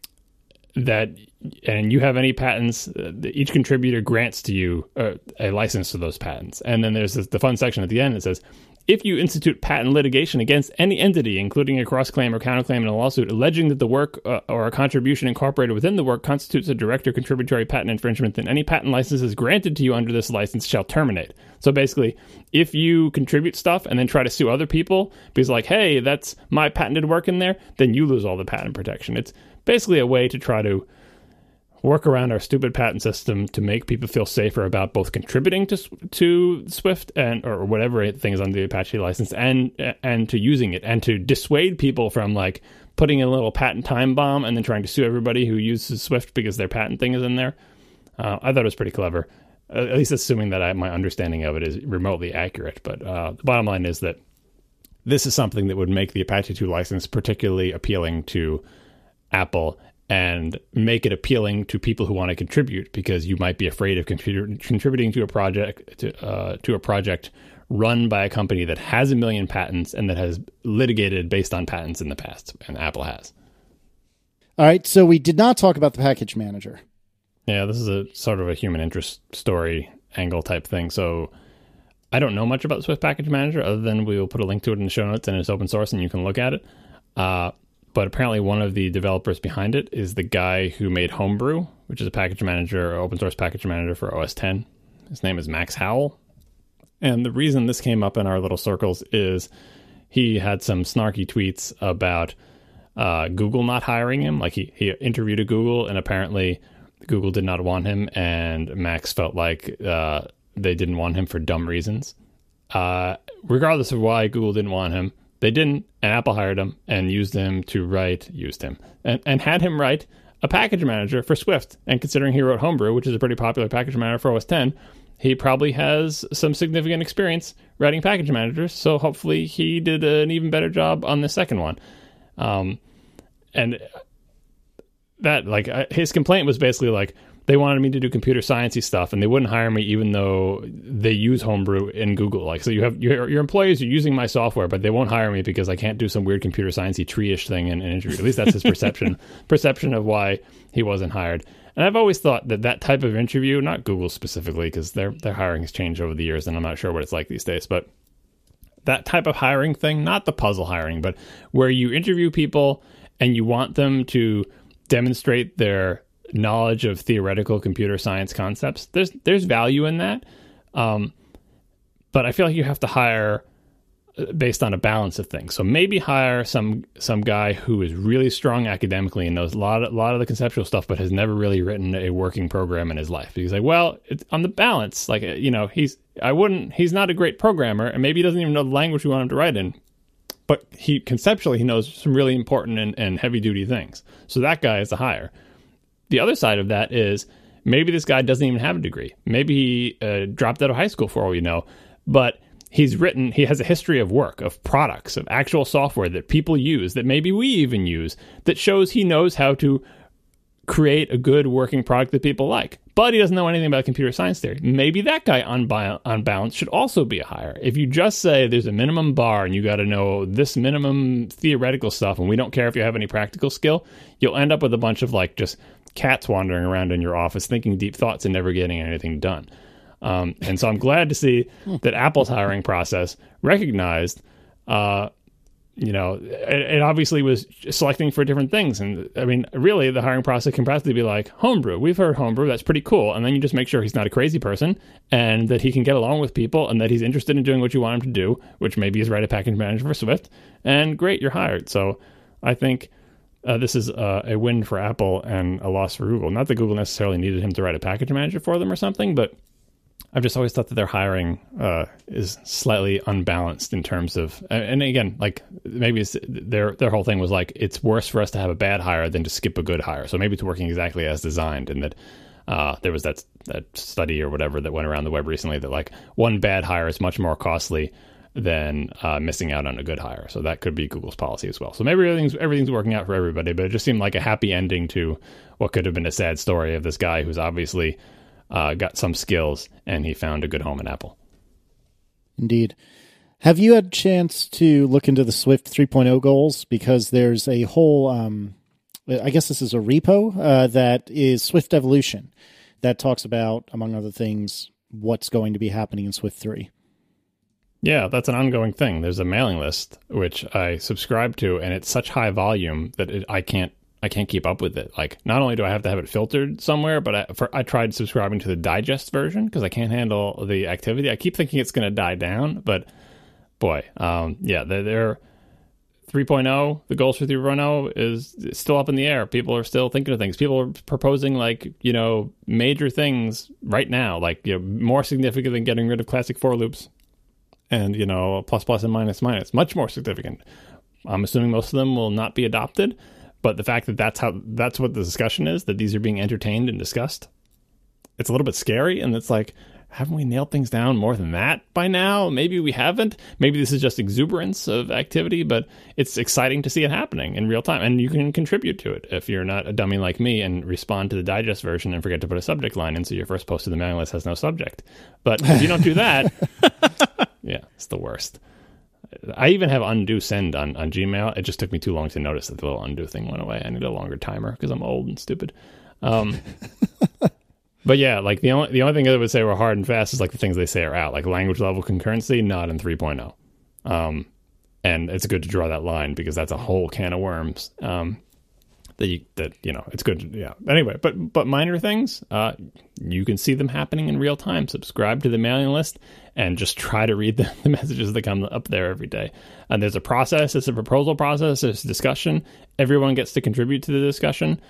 you have any patents, each contributor grants to you a license to those patents. And then there's the fun section at the end that says, if you institute patent litigation against any entity, including a cross-claim or counterclaim in a lawsuit, alleging that the work or a contribution incorporated within the work constitutes a direct or contributory patent infringement, then any patent licenses granted to you under this license shall terminate. So basically, if you contribute stuff and then try to sue other people because like, hey, that's my patented work in there, then you lose all the patent protection. It's basically a way to try to work around our stupid patent system to make people feel safer about both contributing to Swift or whatever thing is on the Apache license and to using it, and to dissuade people from like putting in a little patent time bomb and then trying to sue everybody who uses Swift because their patent thing is in there. I thought it was pretty clever, at least assuming that my understanding of it is remotely accurate. But the bottom line is that this is something that would make the Apache 2 license particularly appealing to Apple and make it appealing to people who want to contribute, because you might be afraid of contributing to a project run by a company that has 1 million patents and that has litigated based on patents in the past, and Apple has. All right, so we did not talk about the package manager. Yeah, this is a sort of a human interest story angle type thing. So I don't know much about Swift Package Manager other than we will put a link to it in the show notes, and it's open source and you can look at it. But apparently one of the developers behind it is the guy who made Homebrew, which is a package manager, open source package manager for OS X. His name is Max Howell. And the reason this came up in our little circles is he had some snarky tweets about Google not hiring him. Like he interviewed at Google, and apparently Google did not want him, and Max felt like they didn't want him for dumb reasons. Regardless of why Google didn't want him, they didn't, and Apple hired him and used him and had him write a package manager for Swift. And considering he wrote Homebrew, which is a pretty popular package manager for OS X, he probably has some significant experience writing package managers. So hopefully he did an even better job on the second one. And that, his complaint was basically like, they wanted me to do computer sciencey stuff, and they wouldn't hire me even though they use Homebrew in Google. Like, so you have your employees are using my software, but they won't hire me because I can't do some weird computer sciencey tree-ish thing in an interview. At least that's his perception of why he wasn't hired. And I've always thought that type of interview, not Google specifically, because their hiring has changed over the years, and I'm not sure what it's like these days, but that type of hiring thing, not the puzzle hiring, but where you interview people and you want them to demonstrate their knowledge of theoretical computer science concepts. There's value in that, but I feel like you have to hire based on a balance of things. So maybe hire some guy who is really strong academically and knows a lot of the conceptual stuff, but has never really written a working program in his life. Because like, well, it's on the balance, like, he's not a great programmer, and maybe he doesn't even know the language we want him to write in, but conceptually he knows some really important and heavy duty things. So that guy is a hire. The other side of that is maybe this guy doesn't even have a degree. Maybe he dropped out of high school for all we know, but he has a history of work, of products, of actual software that people use, that maybe we even use, that shows he knows how to create a good working product that people like. But he doesn't know anything about computer science theory. Maybe that guy on balance should also be a hire. If you just say there's a minimum bar and you got to know this minimum theoretical stuff and we don't care if you have any practical skill, you'll end up with a bunch of like just cats wandering around in your office thinking deep thoughts and never getting anything done. And so I'm glad to see that Apple's hiring process recognized, it obviously was selecting for different things. And I mean, really, the hiring process can practically be like, Homebrew. We've heard Homebrew. That's pretty cool. And then you just make sure he's not a crazy person and that he can get along with people and that he's interested in doing what you want him to do, which maybe is write a package manager for Swift. And great, you're hired. So I think this is a win for Apple and a loss for Google. Not that Google necessarily needed him to write a package manager for them or something, but I've just always thought that their hiring is slightly unbalanced in terms of, and again, like maybe it's, their whole thing was like, it's worse for us to have a bad hire than to skip a good hire. So maybe it's working exactly as designed, and that there was that study or whatever that went around the web recently that like one bad hire is much more costly than missing out on a good hire. So that could be Google's policy as well. So maybe everything's working out for everybody, but it just seemed like a happy ending to what could have been a sad story of this guy who's obviously got some skills, and he found a good home in Apple. Indeed. Have you had a chance to look into the Swift 3.0 goals? Because there's a whole, I guess this is a repo that is Swift Evolution that talks about, among other things, what's going to be happening in Swift 3. Yeah, that's an ongoing thing. There's a mailing list, which I subscribe to, and it's such high volume that I can't keep up with it. Like, not only do I have to have it filtered somewhere, but I tried subscribing to the digest version because I can't handle the activity. I keep thinking it's going to die down, but boy, they're 3.0. The goals for 3.0 is still up in the air. People are still thinking of things. People are proposing major things right now, like more significant than getting rid of classic for loops, and plus plus and minus minus, much more significant. I'm assuming most of them will not be adopted. But the fact that that's what the discussion is, that these are being entertained and discussed, it's a little bit scary. And it's like, haven't we nailed things down more than that by now? Maybe we haven't. Maybe this is just exuberance of activity, but it's exciting to see it happening in real time. And you can contribute to it if you're not a dummy like me and respond to the digest version and forget to put a subject line in so your first post to the mailing list has no subject. But if you don't do that, yeah, it's the worst. I even have undo send on Gmail. It just took me too long to notice that the little undo thing went away. I need a longer timer because I'm old and stupid. But yeah, like the only thing I would say were hard and fast is like the things they say are out, like language level concurrency, not in 3.0. And it's good to draw that line because that's a whole can of worms. It's good. Yeah. Anyway, but minor things, you can see them happening in real time. Subscribe to the mailing list and just try to read the messages that come up there every day. And there's a process. It's a proposal process. There's discussion. Everyone gets to contribute to the discussion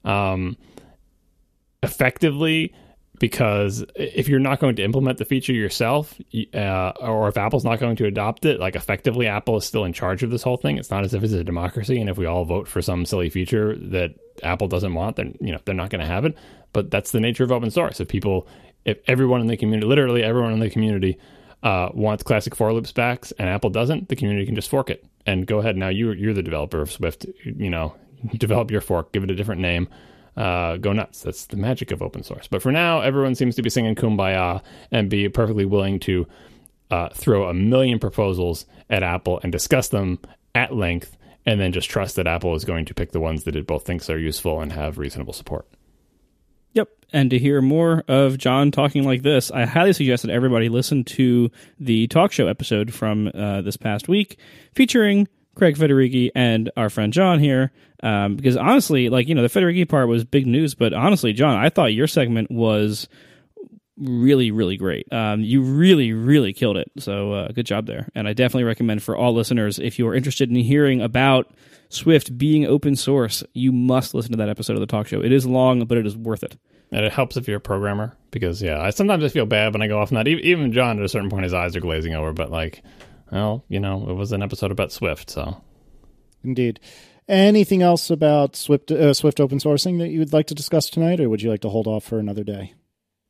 effectively, because if you're not going to implement the feature yourself, or if Apple's not going to adopt it, like effectively Apple is still in charge of this whole thing. It's not as if it's a democracy, and if we all vote for some silly feature that Apple doesn't want, then they're not going to have it. But that's the nature of open source. If everyone in the community, literally everyone in the community, wants classic for loops back, and Apple doesn't, the community can just fork it and go ahead. Now you're the developer of Swift. Develop your fork, give it a different name. Go nuts. That's the magic of open source. But for now, everyone seems to be singing Kumbaya and be perfectly willing to throw a million proposals at Apple and discuss them at length, and then just trust that Apple is going to pick the ones that it both thinks are useful and have reasonable support. Yep. And to hear more of John talking like this, I highly suggest that everybody listen to the talk show episode from this past week featuring Craig Federighi and our friend John here, because honestly, the Federighi part was big news, but honestly, John, I thought your segment was really, really great. You really, really killed it, so good job there. And I definitely recommend for all listeners, if you're interested in hearing about Swift being open source, you must listen to that episode of the talk show. It is long, but it is worth it. And it helps if you're a programmer, because, I sometimes feel bad when I go off on that. Even John, at a certain point, his eyes are glazing over, but it was an episode about Swift, so. Indeed. Anything else about Swift open sourcing that you would like to discuss tonight, or would you like to hold off for another day?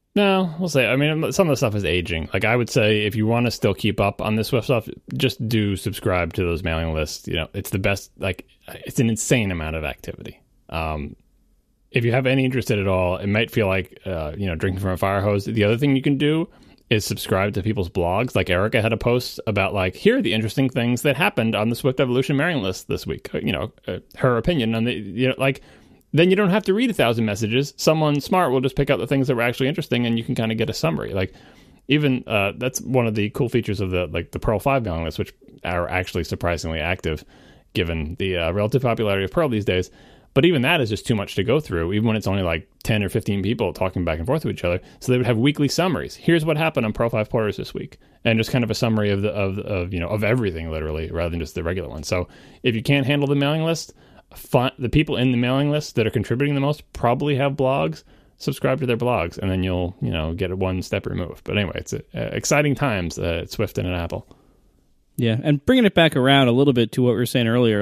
No, we'll say. I mean, some of the stuff is aging. Like, I would say if you want to still keep up on this Swift stuff, just do subscribe to those mailing lists. You know, it's the best. Like, it's an insane amount of activity. If you have any interest in it at all, it might feel like, drinking from a fire hose. The other thing you can do is subscribe to people's blogs. Like, Erica had a post about, like, here are the interesting things that happened on the Swift Evolution mailing list this week. Her opinion on the, then you don't have to read 1,000 messages. Someone smart will just pick out the things that were actually interesting, and you can kind of get a summary. Like, even that's one of the cool features of the Perl 5 mailing list, which are actually surprisingly active, given the relative popularity of Perl these days. But even that is just too much to go through, even when it's only like 10 or 15 people talking back and forth with each other. So they would have weekly summaries. Here's what happened on Perl 5 Porters this week, and just kind of a summary of everything, literally, rather than just the regular one. So if you can't handle the mailing list, the people in the mailing list that are contributing the most probably have blogs. Subscribe to their blogs, and then you'll get it one step removed. But anyway, it's exciting times at Swift and at Apple. Yeah, and bringing it back around a little bit to what we were saying earlier,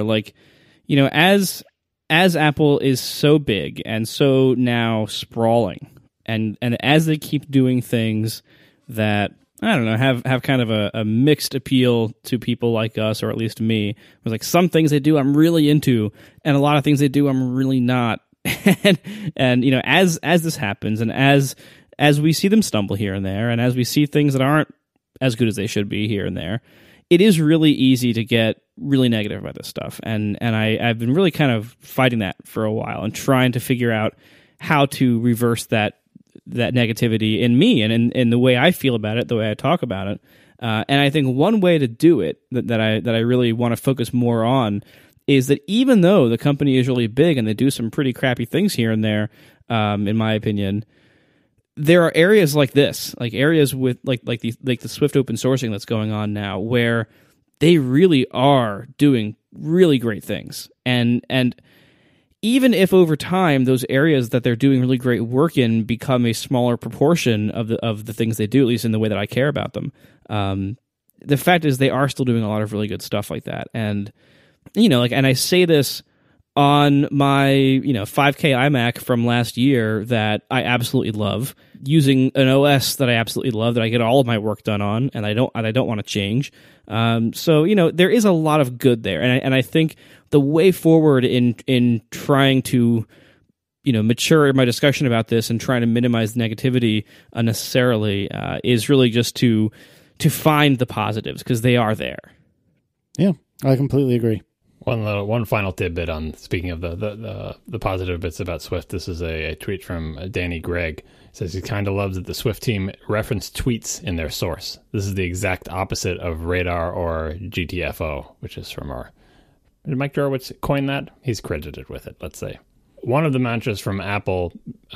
as Apple is so big and so now sprawling, and as they keep doing things that, I don't know, have kind of a mixed appeal to people like us, or at least me. It was like some things they do I'm really into, and a lot of things they do I'm really not. and as this happens, and as we see them stumble here and there, and as we see things that aren't as good as they should be here and there, it is really easy to get really negative about this stuff. And I've been really kind of fighting that for a while and trying to figure out how to reverse that negativity in me and in the way I feel about it, the way I talk about it. And I think one way to do it that I really want to focus more on is that even though the company is really big and they do some pretty crappy things here and there, in my opinion, there are areas like this, like areas with like the Swift open sourcing that's going on now, where they really are doing really great things. And even if over time those areas that they're doing really great work in become a smaller proportion of the things they do, at least in the way that I care about them, the fact is they are still doing a lot of really good stuff like that. And and I say this on my 5K iMac from last year that I absolutely love, using an OS that I absolutely love, that I get all of my work done on, and I don't want to change. So there is a lot of good there, and I think the way forward in trying to mature my discussion about this and trying to minimize negativity unnecessarily is really just to find the positives, because they are there. Yeah, I completely agree. One final tidbit on, speaking of the positive bits about Swift. This is a tweet from Danny Gregg. It says he kind of loves that the Swift team referenced tweets in their source. This is the exact opposite of Radar or GTFO, which is from did Mike Dorowitz coin that? He's credited with it, let's say. One of the mantras from Apple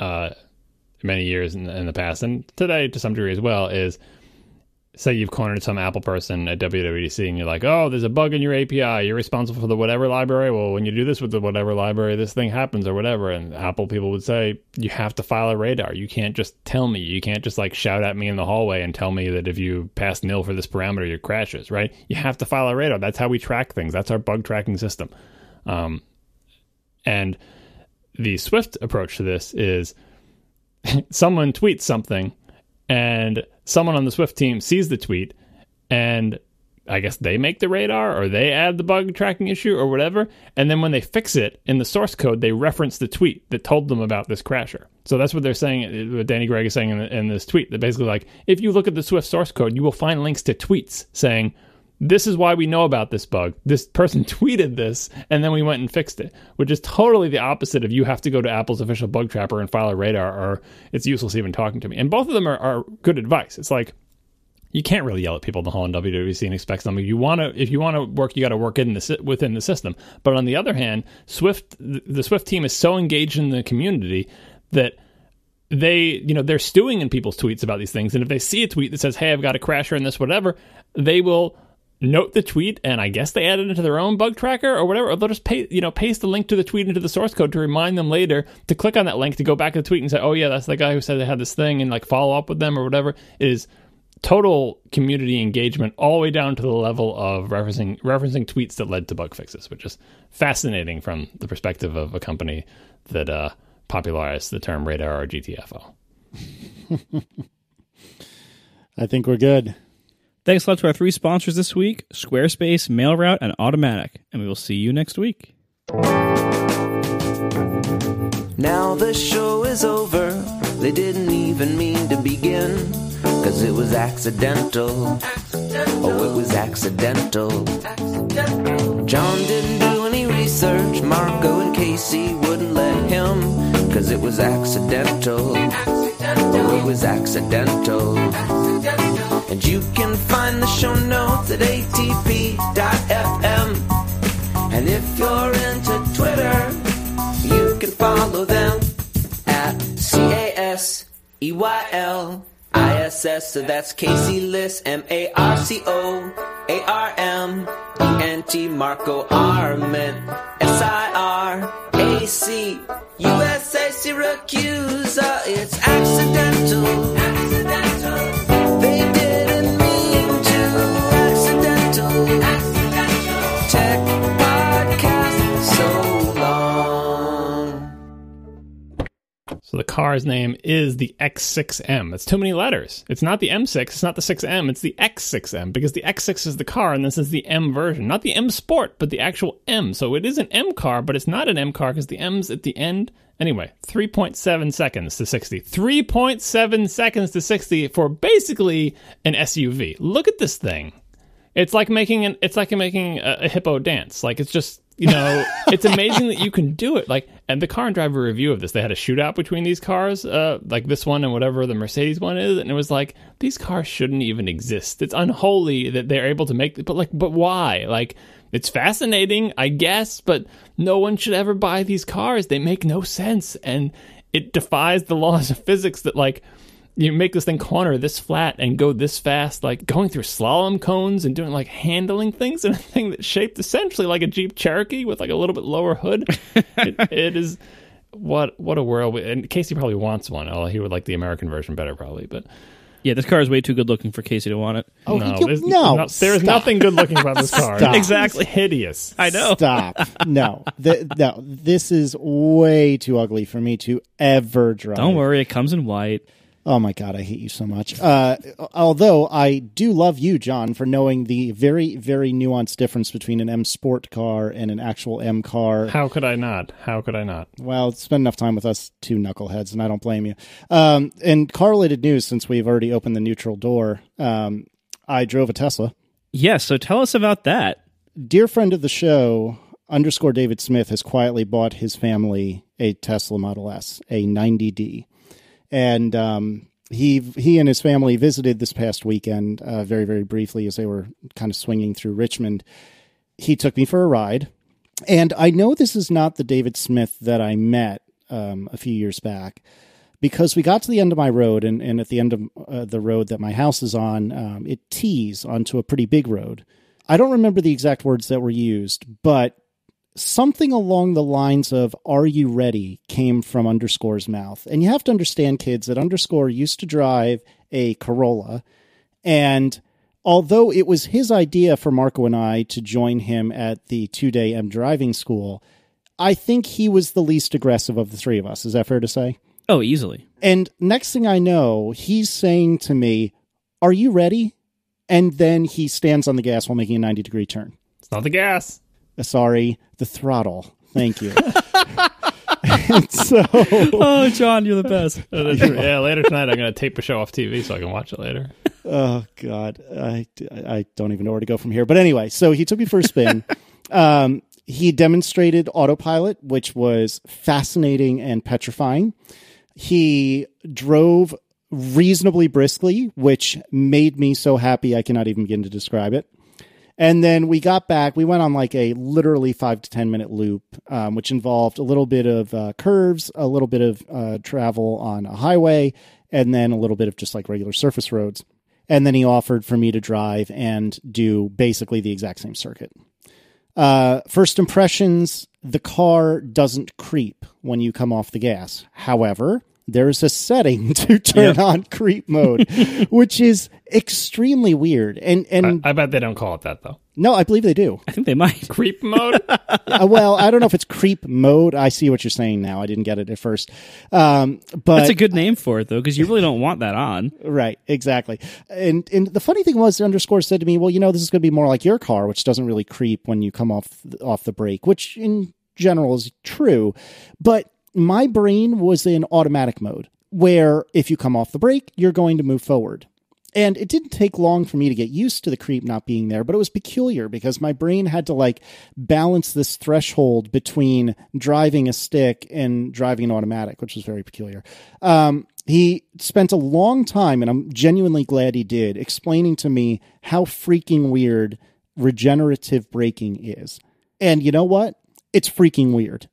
many years in the past, and today to some degree as well, is, say you've cornered some Apple person at WWDC and you're like, oh, there's a bug in your API. You're responsible for the whatever library. Well, when you do this with the whatever library, this thing happens or whatever. And Apple people would say, you have to file a radar. You can't just tell me. You can't just shout at me in the hallway and tell me that if you pass nil for this parameter, your crashes, right? You have to file a radar. That's how we track things. That's our bug tracking system. And the Swift approach to this is someone tweets something, and someone on the Swift team sees the tweet, and I guess they make the radar, or they add the bug tracking issue or whatever. And then when they fix it in the source code, they reference the tweet that told them about this crasher. So that's what they're saying, what Danny Gregg is saying in this tweet. That basically, if you look at the Swift source code, you will find links to tweets saying, this is why we know about this bug. This person tweeted this, and then we went and fixed it, which is totally the opposite of you have to go to Apple's official bug trapper and file a radar, or it's useless even talking to me. And both of them are good advice. It's like, you can't really yell at people in the hall in WWDC and expect something. If you want to work, you got to work within the system. But on the other hand, the Swift team is so engaged in the community that they're stewing in people's tweets about these things. And if they see a tweet that says, hey, I've got a crasher in this whatever, they will note the tweet, and I guess they add it into their own bug tracker or whatever, or they'll just paste the link to the tweet into the source code to remind them later to click on that link to go back to the tweet and say, oh yeah, that's the guy who said they had this thing, and follow up with them or whatever. It is total community engagement all the way down to the level of referencing tweets that led to bug fixes, which is fascinating from the perspective of a company that popularized the term Radar or GTFO. I think we're good. Thanks a lot to our 3 sponsors this week, Squarespace, MailRoute, and Automatic. And we will see you next week. Now the show is over. They didn't even mean to begin, 'cause it was accidental. Oh, it was accidental. John didn't do any research. Marco and Casey wouldn't let him, 'cause it was accidental. Oh, it was accidental. And you can find the show notes at atp.fm. And if you're into Twitter, you can follow them at CASEYLISS. So that's Casey Liss, MARCOARMENT, Marco Arment, SIRAC, USA Syracuse. It's accidental. They didn't mean to. Accidental. Tech podcast so long. So the car's name is the X6M. That's too many letters. It's not the M6, it's not the 6M, it's the X6M, because the X6 is the car and this is the M version. Not the M Sport, but the actual M. So it is an M car, but it's not an M car because the M's at the end. Anyway, 3.7 seconds to 60. 3.7 seconds to 60 for basically an SUV. Look at this thing. It's like making a hippo dance. Like, it's just, you know, it's amazing that you can do it. Like, and the Car and Driver review of this, they had a shootout between these cars, like this one and whatever the Mercedes one is, and it was like, these cars shouldn't even exist. It's unholy that they're able to make, but why? Like, it's fascinating, I guess, but no one should ever buy these cars. They make no sense, and it defies the laws of physics that, like, you make this thing corner this flat and go this fast, like going through slalom cones and doing like handling things in a thing that's shaped essentially like a Jeep Cherokee with like a little bit lower hood. It is what a world. And Casey probably wants one. Although he would like the American version better probably, but Yeah, this car is way too good looking for Casey to want it. Oh, no, there's nothing good looking about this car. Stop. Exactly. It's hideous. I know. Stop. No, this is way too ugly for me to ever drive. Don't worry, it comes in white. Oh my God, I hate you so much. Although I do love you, John, for knowing the very, very nuanced difference between an M Sport car and an actual M car. How could I not? Well, spend enough time with us two knuckleheads, and I don't blame you. And car-related news, since we've already opened the neutral door, I drove a Tesla. Yes, so tell us about that. Dear friend of the show, _ David Smith, has quietly bought his family a Tesla Model S, a 90D. And he and his family visited this past weekend very, very briefly as they were kind of swinging through Richmond. He took me for a ride. And I know this is not the David Smith that I met a few years back, because we got to the end of my road, and at the end of the road that my house is on, it tees onto a pretty big road. I don't remember the exact words that were used, but something along the lines of "Are you ready?" came from _'s mouth. And you have to understand, kids, that _ used to drive a Corolla, and although it was his idea for Marco and I to join him at the 2-day M driving school, I think he was the least aggressive of the three of us. Is that fair to say? Oh, easily. And next thing I know, he's saying to me, "Are you ready?" And then he stands on the gas while making a 90-degree turn. It's not the gas. Sorry, the throttle. Thank you. So, oh, John, you're the best. Yeah, later tonight I'm going to tape a show off TV so I can watch it later. Oh, God. I don't even know where to go from here. But anyway, so he took me for a spin. He demonstrated autopilot, which was fascinating and petrifying. He drove reasonably briskly, which made me so happy I cannot even begin to describe it. And then we got back. We went on like a literally 5 to 10 minute loop, which involved a little bit of curves, a little bit of travel on a highway, and then a little bit of just like regular surface roads. And then he offered for me to drive and do basically the exact same circuit. First impressions, the car doesn't creep when you come off the gas. However, there is a setting to turn on creep mode, which is extremely weird. And I bet they don't call it that, though. No, I believe they do. I think they might. Creep mode? Well, I don't know if it's creep mode. I see what you're saying now. I didn't get it at first. But That's a good name for it, though, because you really don't want that on. Right, exactly. And the funny thing was, Underscore said to me, well, this is going to be more like your car, which doesn't really creep when you come off the brake, which in general is true. But my brain was in automatic mode, where if you come off the brake, you're going to move forward. And it didn't take long for me to get used to the creep not being there, but it was peculiar because my brain had to balance this threshold between driving a stick and driving an automatic, which was very peculiar. He spent a long time, and I'm genuinely glad he did, explaining to me how freaking weird regenerative braking is. And you know what? It's freaking weird.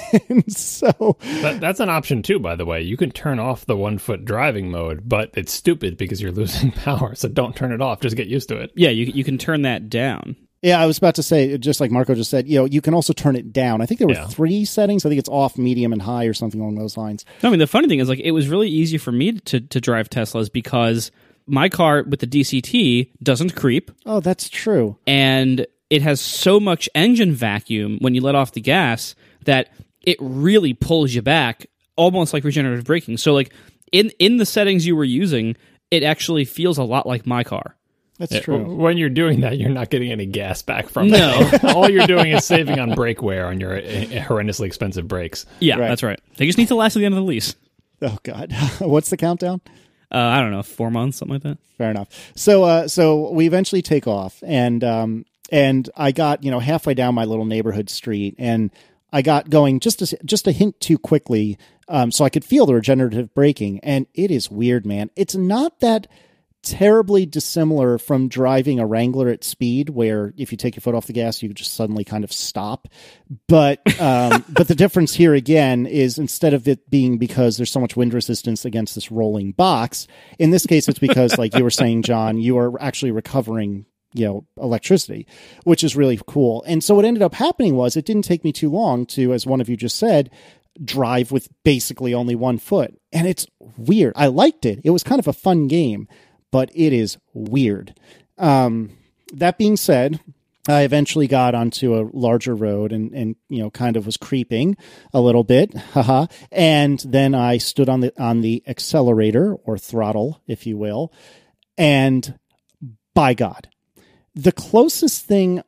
So that's an option too, by the way. You can turn off the 1 foot driving mode, but it's stupid because you're losing power. So don't turn it off. Just get used to it. Yeah, you can turn that down. Yeah, I was about to say, just like Marco just said, you can also turn it down. I think there were 3 settings. I think it's off, medium, and high or something along those lines. No, I mean, the funny thing is, it was really easy for me to drive Teslas because my car with the DCT doesn't creep. Oh, that's true. And it has so much engine vacuum when you let off the gas that it really pulls you back, almost like regenerative braking. So, in the settings you were using, it actually feels a lot like my car. That's true. When you're doing that, you're not getting any gas back from No. it. All you're doing is saving on brake wear on your horrendously expensive brakes. Yeah, Right. That's right. They just need to last to the end of the lease. Oh, God. What's the countdown? I don't know, 4 months, something like that. Fair enough. So we eventually take off, and I got halfway down my little neighborhood street, and I got going just a hint too quickly, so I could feel the regenerative braking, and it is weird, man. It's not that terribly dissimilar from driving a Wrangler at speed, where if you take your foot off the gas, you just suddenly kind of stop. But the difference here again is instead of it being because there's so much wind resistance against this rolling box, in this case it's because, like you were saying, John, you are actually recovering electricity, which is really cool. And so what ended up happening was it didn't take me too long to, as one of you just said, drive with basically only 1 foot. And it's weird. I liked it. It was kind of a fun game, but it is weird. That being said, I eventually got onto a larger road and kind of was creeping a little bit. Haha. And then I stood on the accelerator or throttle, if you will. And by God, the closest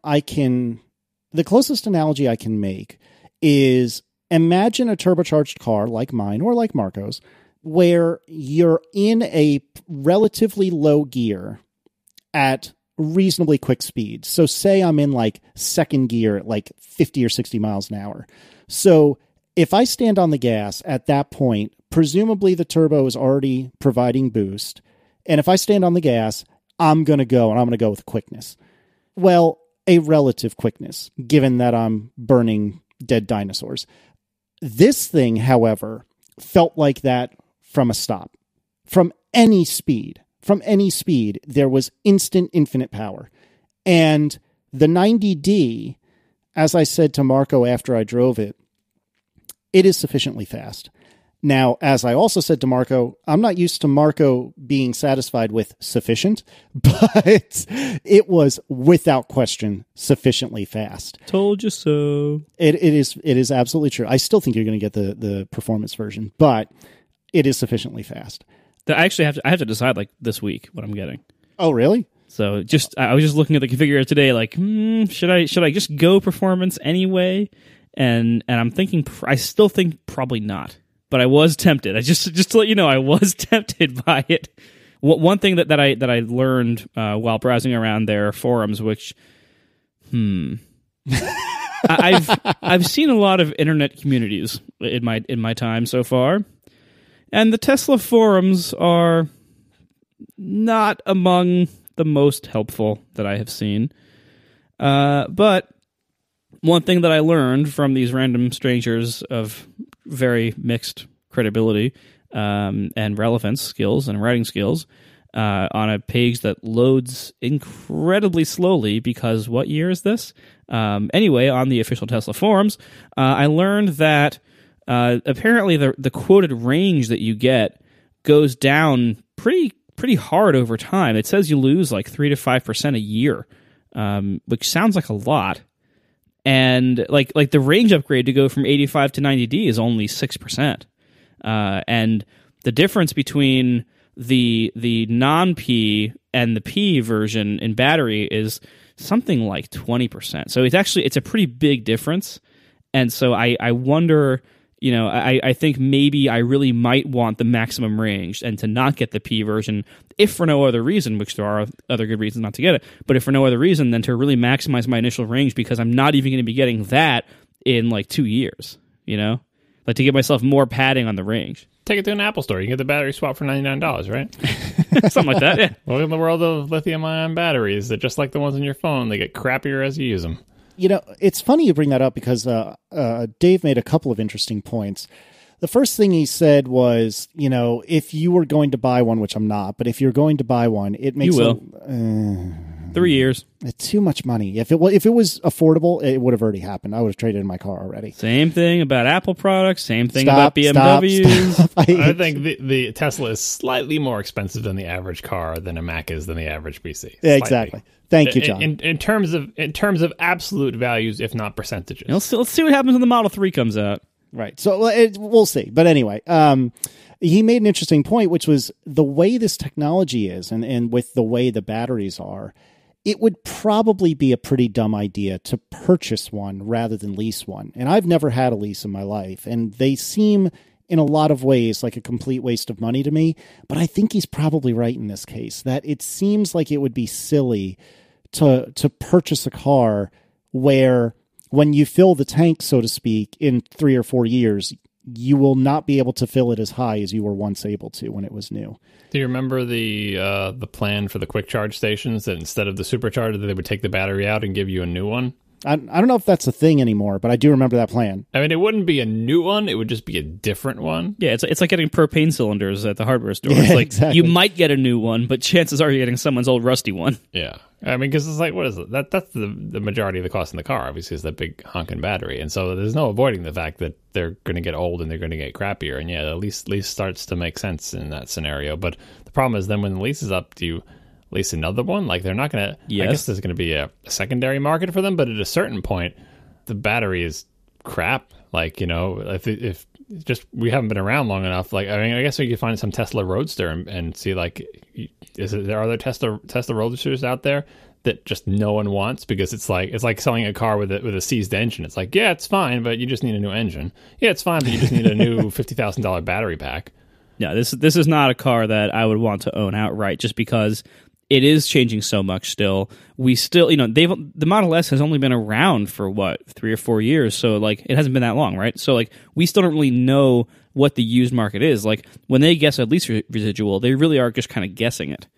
analogy I can make is imagine a turbocharged car like mine or like Marco's, where you're in a relatively low gear at reasonably quick speed. So say I'm in second gear at 50 or 60 miles an hour. So if I stand on the gas at that point, presumably the turbo is already providing boost. And if I stand on the gas, I'm going to go with quickness. Well, a relative quickness, given that I'm burning dead dinosaurs. This thing, however, felt like that from a stop. From any speed, there was instant infinite power. And the 90D, as I said to Marco after I drove it, it is sufficiently fast. Now, as I also said to Marco, I'm not used to Marco being satisfied with sufficient, but it was without question sufficiently fast. Told you so. It is absolutely true. I still think you're going to get the performance version, but it is sufficiently fast. I actually have to decide this week what I'm getting. Oh, really? So I was just looking at the configurator today, should I just go performance anyway? And I'm thinking, I still think probably not. But I was tempted. Just to let you know, I was tempted by it. One thing that I learned while browsing around their forums, which, I've seen a lot of internet communities in my time so far, and the Tesla forums are not among the most helpful that I have seen. But one thing that I learned from these random strangers of very mixed credibility and relevance skills and writing skills on a page that loads incredibly slowly because what year is this? Anyway, on the official Tesla forums, I learned that apparently the quoted range that you get goes down pretty hard over time. It says you lose like 3 to 5% a year, which sounds like a lot. And like the range upgrade to go from 85 to 90D is only 6%. And the difference between the non-P and the P version in battery is something like 20%. So it's a pretty big difference. And so I wonder, I think maybe I really might want the maximum range and to not get the P version, if for no other reason, which there are other good reasons not to get it, but if for no other reason than to really maximize my initial range, because I'm not even going to be getting that in like 2 years, like to give myself more padding on the range. Take it to an Apple store. You can get the battery swap for $99, right? Something like that, yeah. Welcome to the world of lithium-ion batteries. They're just like the ones on your phone. They get crappier as you use them. It's funny you bring that up because Dave made a couple of interesting points. The first thing he said was, if you were going to buy one, which I'm not, but if you're going to buy one, it makes you will. 3 years. Too much money. If it was affordable, it would have already happened. I would have traded in my car already. Same thing about Apple products. Same thing about BMWs. Stop. I think the Tesla is slightly more expensive than the average car than a Mac is than the average PC. Yeah, exactly. Thank you, John. In terms of absolute values, if not percentages. Let's see what happens when the Model 3 comes out. Right. So we'll see. But anyway, he made an interesting point, which was the way this technology is and with the way the batteries are, it would probably be a pretty dumb idea to purchase one rather than lease one. And I've never had a lease in my life, and they seem in a lot of ways like a complete waste of money to me. But I think he's probably right in this case, that it seems like it would be silly to purchase a car where when you fill the tank, so to speak, in 3 or 4 years, you will not be able to fill it as high as you were once able to when it was new. Do you remember the plan for the quick charge stations that instead of the supercharger, they would take the battery out and give you a new one? I don't know if that's a thing anymore, but I do remember that plan. I mean, it wouldn't be a new one. It would just be a different one. Yeah, it's like getting propane cylinders at the hardware store. Yeah, it's like exactly. You might get a new one, but chances are you're getting someone's old rusty one. Yeah. I mean, because it's like, what is it? That's the majority of the cost in the car, obviously, is that big honking battery. And so there's no avoiding the fact that they're going to get old and they're going to get crappier. And yeah, the lease starts to make sense in that scenario. But the problem is then when the lease is up, do you lease another one? Like, they're not going to... Yes. I guess there's going to be a secondary market for them, but at a certain point, the battery is crap. Like, if just we haven't been around long enough. Like, I mean, I guess we could find some Tesla Roadster and see, like, are there Tesla Roadsters out there that just no one wants because it's like selling a car with a seized engine. It's like, yeah, it's fine, but you just need a new engine. Yeah, it's fine, but you just need a new $50,000 battery pack. Yeah, this is not a car that I would want to own outright, just because it is changing so much still. We still, the Model S has only been around for 3 or 4 years, so like it hasn't been that long, right? So like we still don't really know what the used market is. Like when they guess a lease residual, they really are just kind of guessing it.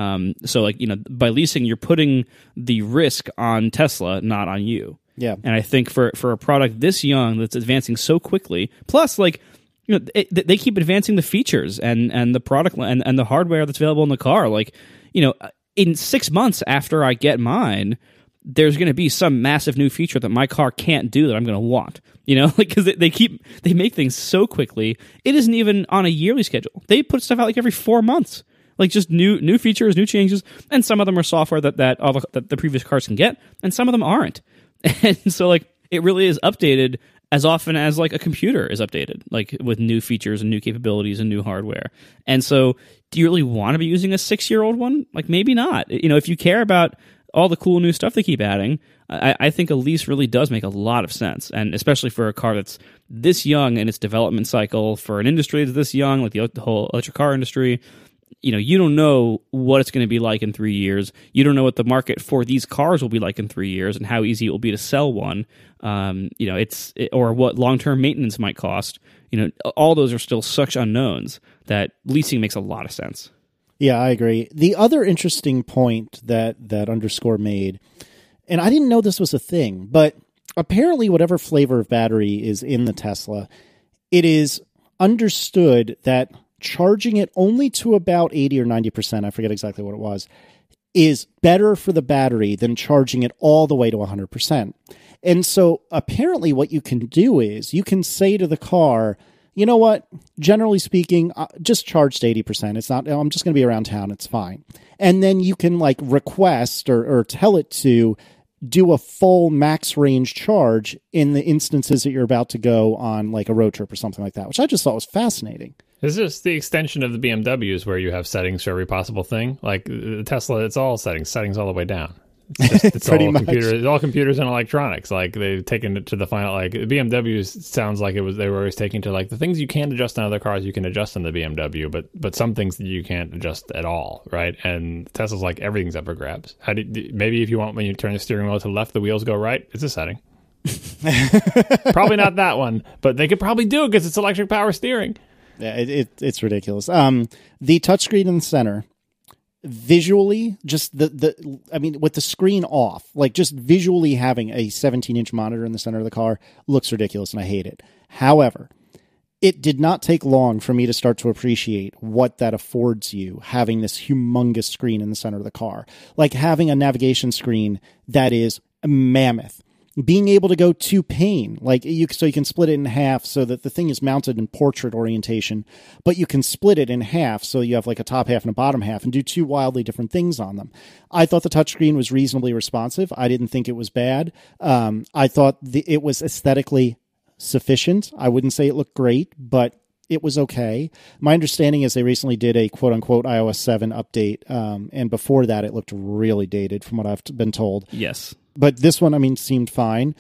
So like, by leasing, you're putting the risk on Tesla, not on you. Yeah. And I think for a product this young that's advancing so quickly, plus like, they keep advancing the features and the product and the hardware that's available in the car. Like, in 6 months after I get mine, there's going to be some massive new feature that my car can't do that I'm going to want. Because they make things so quickly. It isn't even on a yearly schedule. They put stuff out like every 4 months. Like just new features, new changes, and some of them are software that the previous cars can get, and some of them aren't. And so like it really is updated as often as like a computer is updated, like with new features and new capabilities and new hardware. And so do you really want to be using a 6-year-old one? Like maybe not. If you care about all the cool new stuff they keep adding, I think a lease really does make a lot of sense. And especially for a car that's this young in its development cycle, for an industry that's this young, like the whole electric car industry, you don't know what it's going to be like in 3 years. You don't know what the market for these cars will be like in 3 years and how easy it will be to sell one. Or what long-term maintenance might cost. All those are still such unknowns that leasing makes a lot of sense. Yeah, I agree. The other interesting point that Underscore made, and I didn't know this was a thing, but apparently whatever flavor of battery is in the Tesla, it is understood that charging it only to about 80 or 90%, I forget exactly what it was, is better for the battery than charging it all the way to 100%. And so apparently what you can do is you can say to the car, you know what, generally speaking, just charge to 80%. It's not, I'm just going to be around town. It's fine. And then you can like request or tell it to do a full max range charge in the instances that you're about to go on like a road trip or something like that, which I just thought was fascinating. Is this the extension of the BMWs where you have settings for every possible thing? Like the Tesla, it's all settings all the way down. It's Pretty all much. computers, all computers and electronics. Like they've taken it to the final. Like BMWs sounds like they were always taking to like the things you can't adjust on other cars, you can adjust on the BMW, but some things you can't adjust at all, right? And Tesla's like everything's up for grabs. Maybe if you want, when you turn the steering wheel to the left, the wheels go right. It's a setting. Probably not that one, but they could probably do it because it's electric power steering. Yeah, it's ridiculous. The touchscreen in the center. Visually, just with the screen off, like just visually having a 17-inch monitor in the center of the car looks ridiculous, and I hate it. However, it did not take long for me to start to appreciate what that affords you, having this humongous screen in the center of the car. Like having a navigation screen that is mammoth. Being able to go to pane, so you can split it in half so that the thing is mounted in portrait orientation, but you can split it in half so you have like a top half and a bottom half and do two wildly different things on them. I thought the touchscreen was reasonably responsive. I didn't think it was bad. I thought it was aesthetically sufficient. I wouldn't say it looked great, but it was okay. My understanding is they recently did a quote-unquote iOS 7 update, and before that it looked really dated from what I've been told. Yes. But this one, seemed fine.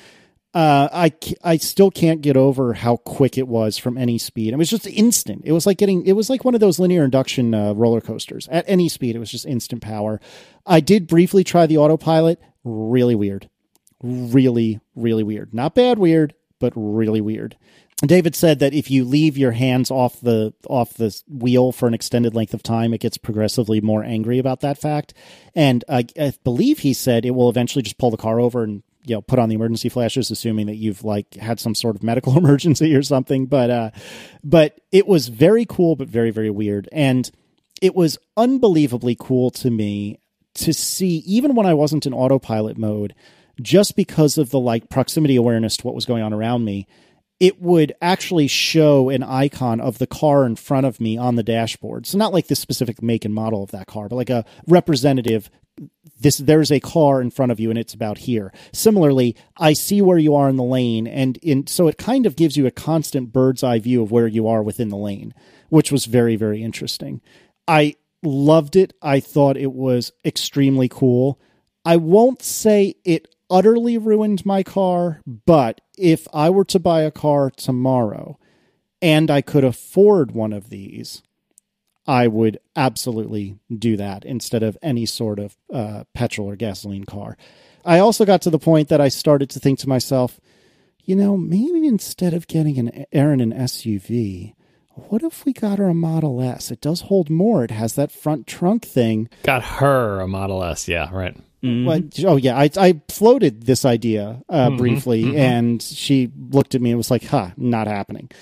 I still can't get over how quick it was from any speed. It was just instant. It was like one of those linear induction roller coasters. At any speed, it was just instant power. I did briefly try the autopilot. Really weird. Really, really weird. Not bad weird, but really weird. David said that if you leave your hands off the wheel for an extended length of time, it gets progressively more angry about that fact. And I believe he said it will eventually just pull the car over and put on the emergency flashes, assuming that you've like had some sort of medical emergency or something. But it was very cool, but very, very weird. And it was unbelievably cool to me to see, even when I wasn't in autopilot mode, just because of the like proximity awareness to what was going on around me, it would actually show an icon of the car in front of me on the dashboard. So not like the specific make and model of that car, but like a representative. There's a car in front of you and it's about here. Similarly, I see where you are in the lane, and so it kind of gives you a constant bird's eye view of where you are within the lane, which was very, very interesting. I loved it. I thought it was extremely cool. I won't say it utterly ruined my car, but if I were to buy a car tomorrow and I could afford one of these, I would absolutely do that instead of any sort of petrol or gasoline car. I also got to the point that I started to think to myself, maybe instead of getting Erin an SUV, what if we got her a Model S? It does hold more. It has that front trunk thing. Got her a Model S, yeah, right. Mm-hmm. Oh, yeah. I floated this idea briefly, and she looked at me and was like, not happening.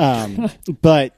But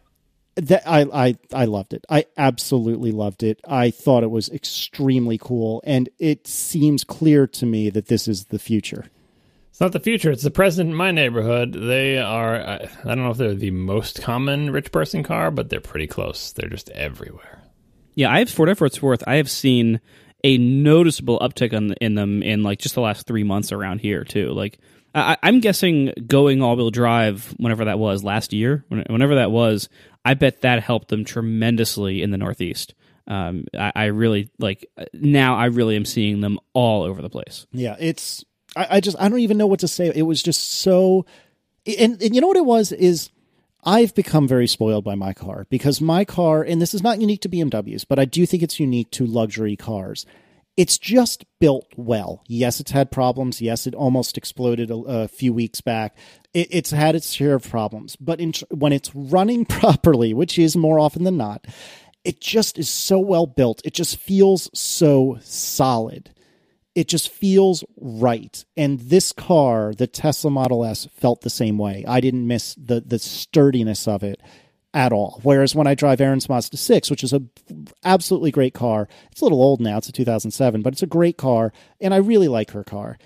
I loved it. I absolutely loved it. I thought it was extremely cool, and it seems clear to me that this is the future. It's not the future. It's the present in my neighborhood. They are, I don't know if they're the most common rich person car, but they're pretty close. They're just everywhere. Yeah, for whatever it's worth, I have seen a noticeable uptick in them in like just the last 3 months around here too. Like I'm guessing going all-wheel drive, whenever that was last year, whenever that was, I bet that helped them tremendously in the Northeast. I really now I really am seeing them all over the place. Yeah, I don't even know what to say. It was just so, and you know what it was is I've become very spoiled by my car, because my car, and this is not unique to BMWs, but I do think it's unique to luxury cars. It's just built well. Yes, it's had problems. Yes, it almost exploded a few weeks back. It's had its share of problems. But when it's running properly, which is more often than not, it just is so well built. It just feels so solid. It just feels right. And this car, the Tesla Model S, felt the same way. I didn't miss the sturdiness of it at all. Whereas when I drive Aaron's Mazda 6, which is a absolutely great car, it's a little old now, it's a 2007, but it's a great car, and I really like her car.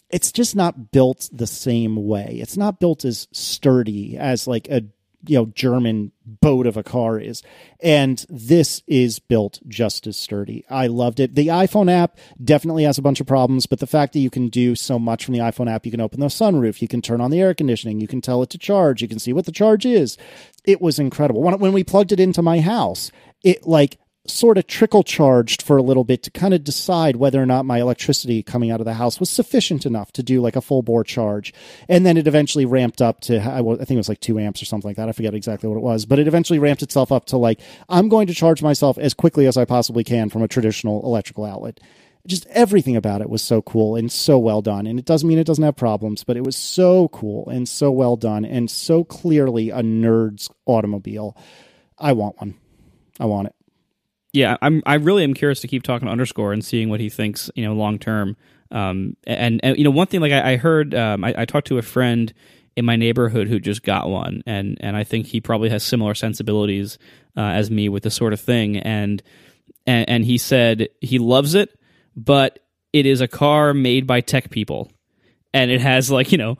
it's just not built the same way. It's not built as sturdy as like a German boat of a car is. And this is built just as sturdy. I loved it. The iPhone app definitely has a bunch of problems, but the fact that you can do so much from the iPhone app, you can open the sunroof, you can turn on the air conditioning, you can tell it to charge, you can see what the charge is. It was incredible. When we plugged it into my house, it like sort of trickle charged for a little bit to kind of decide whether or not my electricity coming out of the house was sufficient enough to do like a full bore charge. And then it eventually ramped up to, I think it was like 2 amps or something like that. I forget exactly what it was, but it eventually ramped itself up to like, I'm going to charge myself as quickly as I possibly can from a traditional electrical outlet. Just everything about it was so cool and so well done. And it doesn't mean it doesn't have problems, but it was so cool and so well done and so clearly a nerd's automobile. I want one. I want it. Yeah, I really am curious to keep talking to Underscore and seeing what he thinks, long term. And one thing, like I heard, I talked to a friend in my neighborhood who just got one, and I think he probably has similar sensibilities as me with this sort of thing. And he said he loves it, but it is a car made by tech people, and it has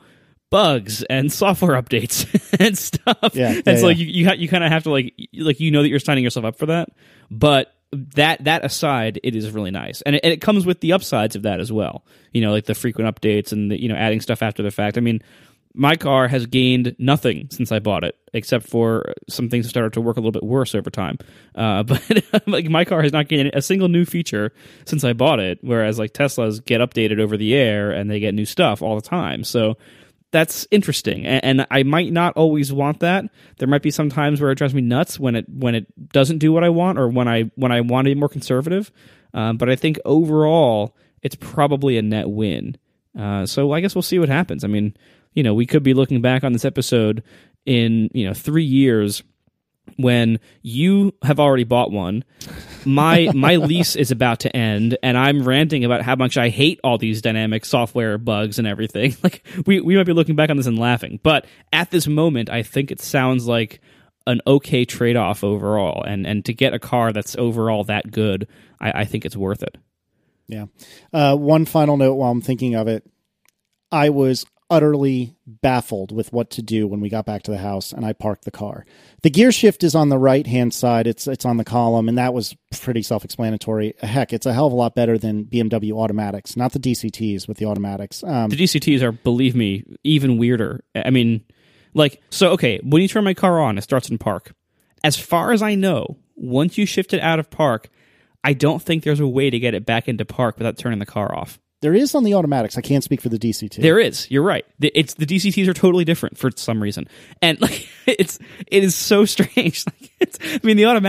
bugs and software updates and stuff. So like you kind of have to like that you're signing yourself up for that. But that aside, it is really nice, and it comes with the upsides of that as well. Like the frequent updates and the, adding stuff after the fact. I mean, my car has gained nothing since I bought it, except for some things have started to work a little bit worse over time. But like my car has not gained a single new feature since I bought it, whereas like Teslas get updated over the air and they get new stuff all the time. So that's interesting, and I might not always want that. There might be some times where it drives me nuts when it doesn't do what I want, or when I want to be more conservative. But I think overall, it's probably a net win. So I guess we'll see what happens. I mean, we could be looking back on this episode in 3 years when you have already bought one. My lease is about to end, and I'm ranting about how much I hate all these dynamic software bugs and everything. Like we might be looking back on this and laughing, but at this moment, I think it sounds like an okay trade-off overall. And to get a car that's overall that good, I think it's worth it. Yeah. One final note while I'm thinking of it. I was utterly baffled with what to do when we got back to the house and I parked the car. The gear shift is on the right-hand side. It's on the column, and that was pretty self-explanatory. Heck, it's a hell of a lot better than BMW automatics, not the DCTs with the automatics. The DCTs are, believe me, even weirder. I mean, okay, when you turn my car on, it starts in park. As far as I know, once you shift it out of park, I don't think there's a way to get it back into park without turning the car off. There is on the automatics. I can't speak for the DCT. There is. You're right. The DCTs are totally different for some reason, and it is so strange. The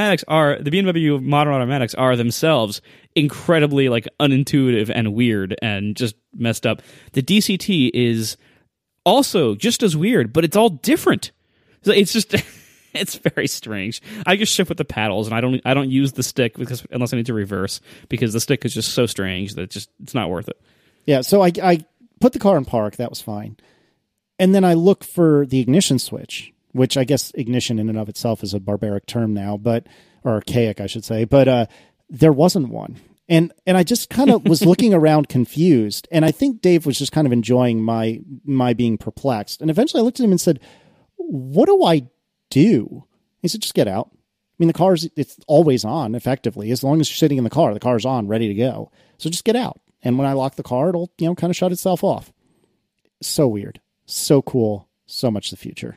BMW modern automatics are themselves incredibly unintuitive and weird and just messed up. The DCT is also just as weird, but it's all different. So it's just it's very strange. I just shift with the paddles, and I don't use the stick unless I need to reverse, because the stick is just so strange that it's not worth it. Yeah, so I put the car in park. That was fine, and then I look for the ignition switch, which I guess ignition in and of itself is a barbaric term now, or archaic, I should say. But there wasn't one, and I just kind of was looking around confused, and I think Dave was just kind of enjoying my being perplexed. And eventually, I looked at him and said, "What do I do?" He said, "Just get out." I mean, it's always on, effectively. As long as you're sitting in the car's on, ready to go. So just get out. And when I lock the car, it'll, kind of shut itself off. So weird. So cool. So much the future.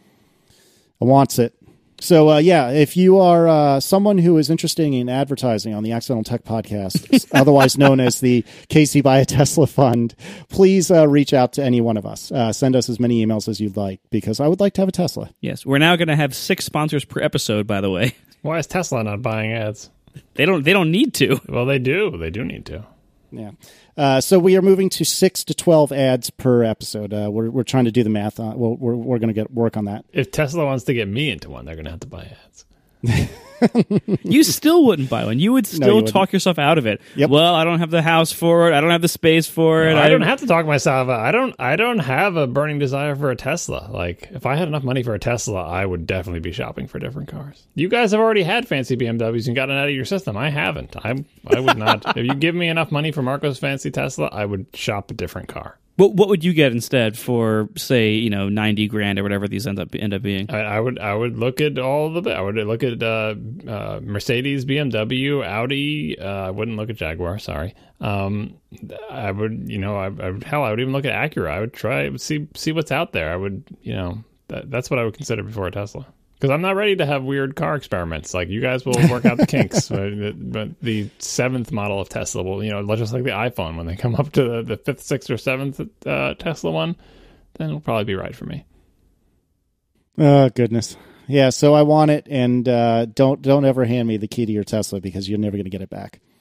I wants it. So, if you are someone who is interested in advertising on the Accidental Tech Podcast, otherwise known as the Casey Buy a Tesla Fund, please reach out to any one of us. Send us as many emails as you'd like, because I would like to have a Tesla. Yes, we're now going to have 6 sponsors per episode, by the way. Why is Tesla not buying ads? They don't need to. Well, they do. They do need to. Yeah. So we are moving to 6 to 12 ads per episode. We're trying to do the math. We're going to work on that. If Tesla wants to get me into one, they're going to have to buy ads. You still wouldn't buy one. You would still talk yourself out of it. Yep. Well, I don't have the house for it. I don't have the space for it. I don't have to talk myself out. I don't have a burning desire for a Tesla. If I had enough money for a Tesla, I would definitely be shopping for different cars. You guys have already had fancy BMWs and gotten out of your system. I haven't. I would not. If you give me enough money for Marco's fancy Tesla, I would shop a different car. What would you get instead for, say, $90,000 or whatever these end up being? I would look at I would look at Mercedes, BMW, Audi. I wouldn't look at Jaguar. Sorry. I would I would even look at Acura. I would see what's out there. I would that's what I would consider before a Tesla. Because I'm not ready to have weird car experiments. Like, you guys will work out the kinks. But the 7th model of Tesla will, just like the iPhone, when they come up to the 5th, 6th, or 7th Tesla one, then it'll probably be right for me. Oh, goodness. Yeah, so I want it, and don't ever hand me the key to your Tesla, because you're never going to get it back.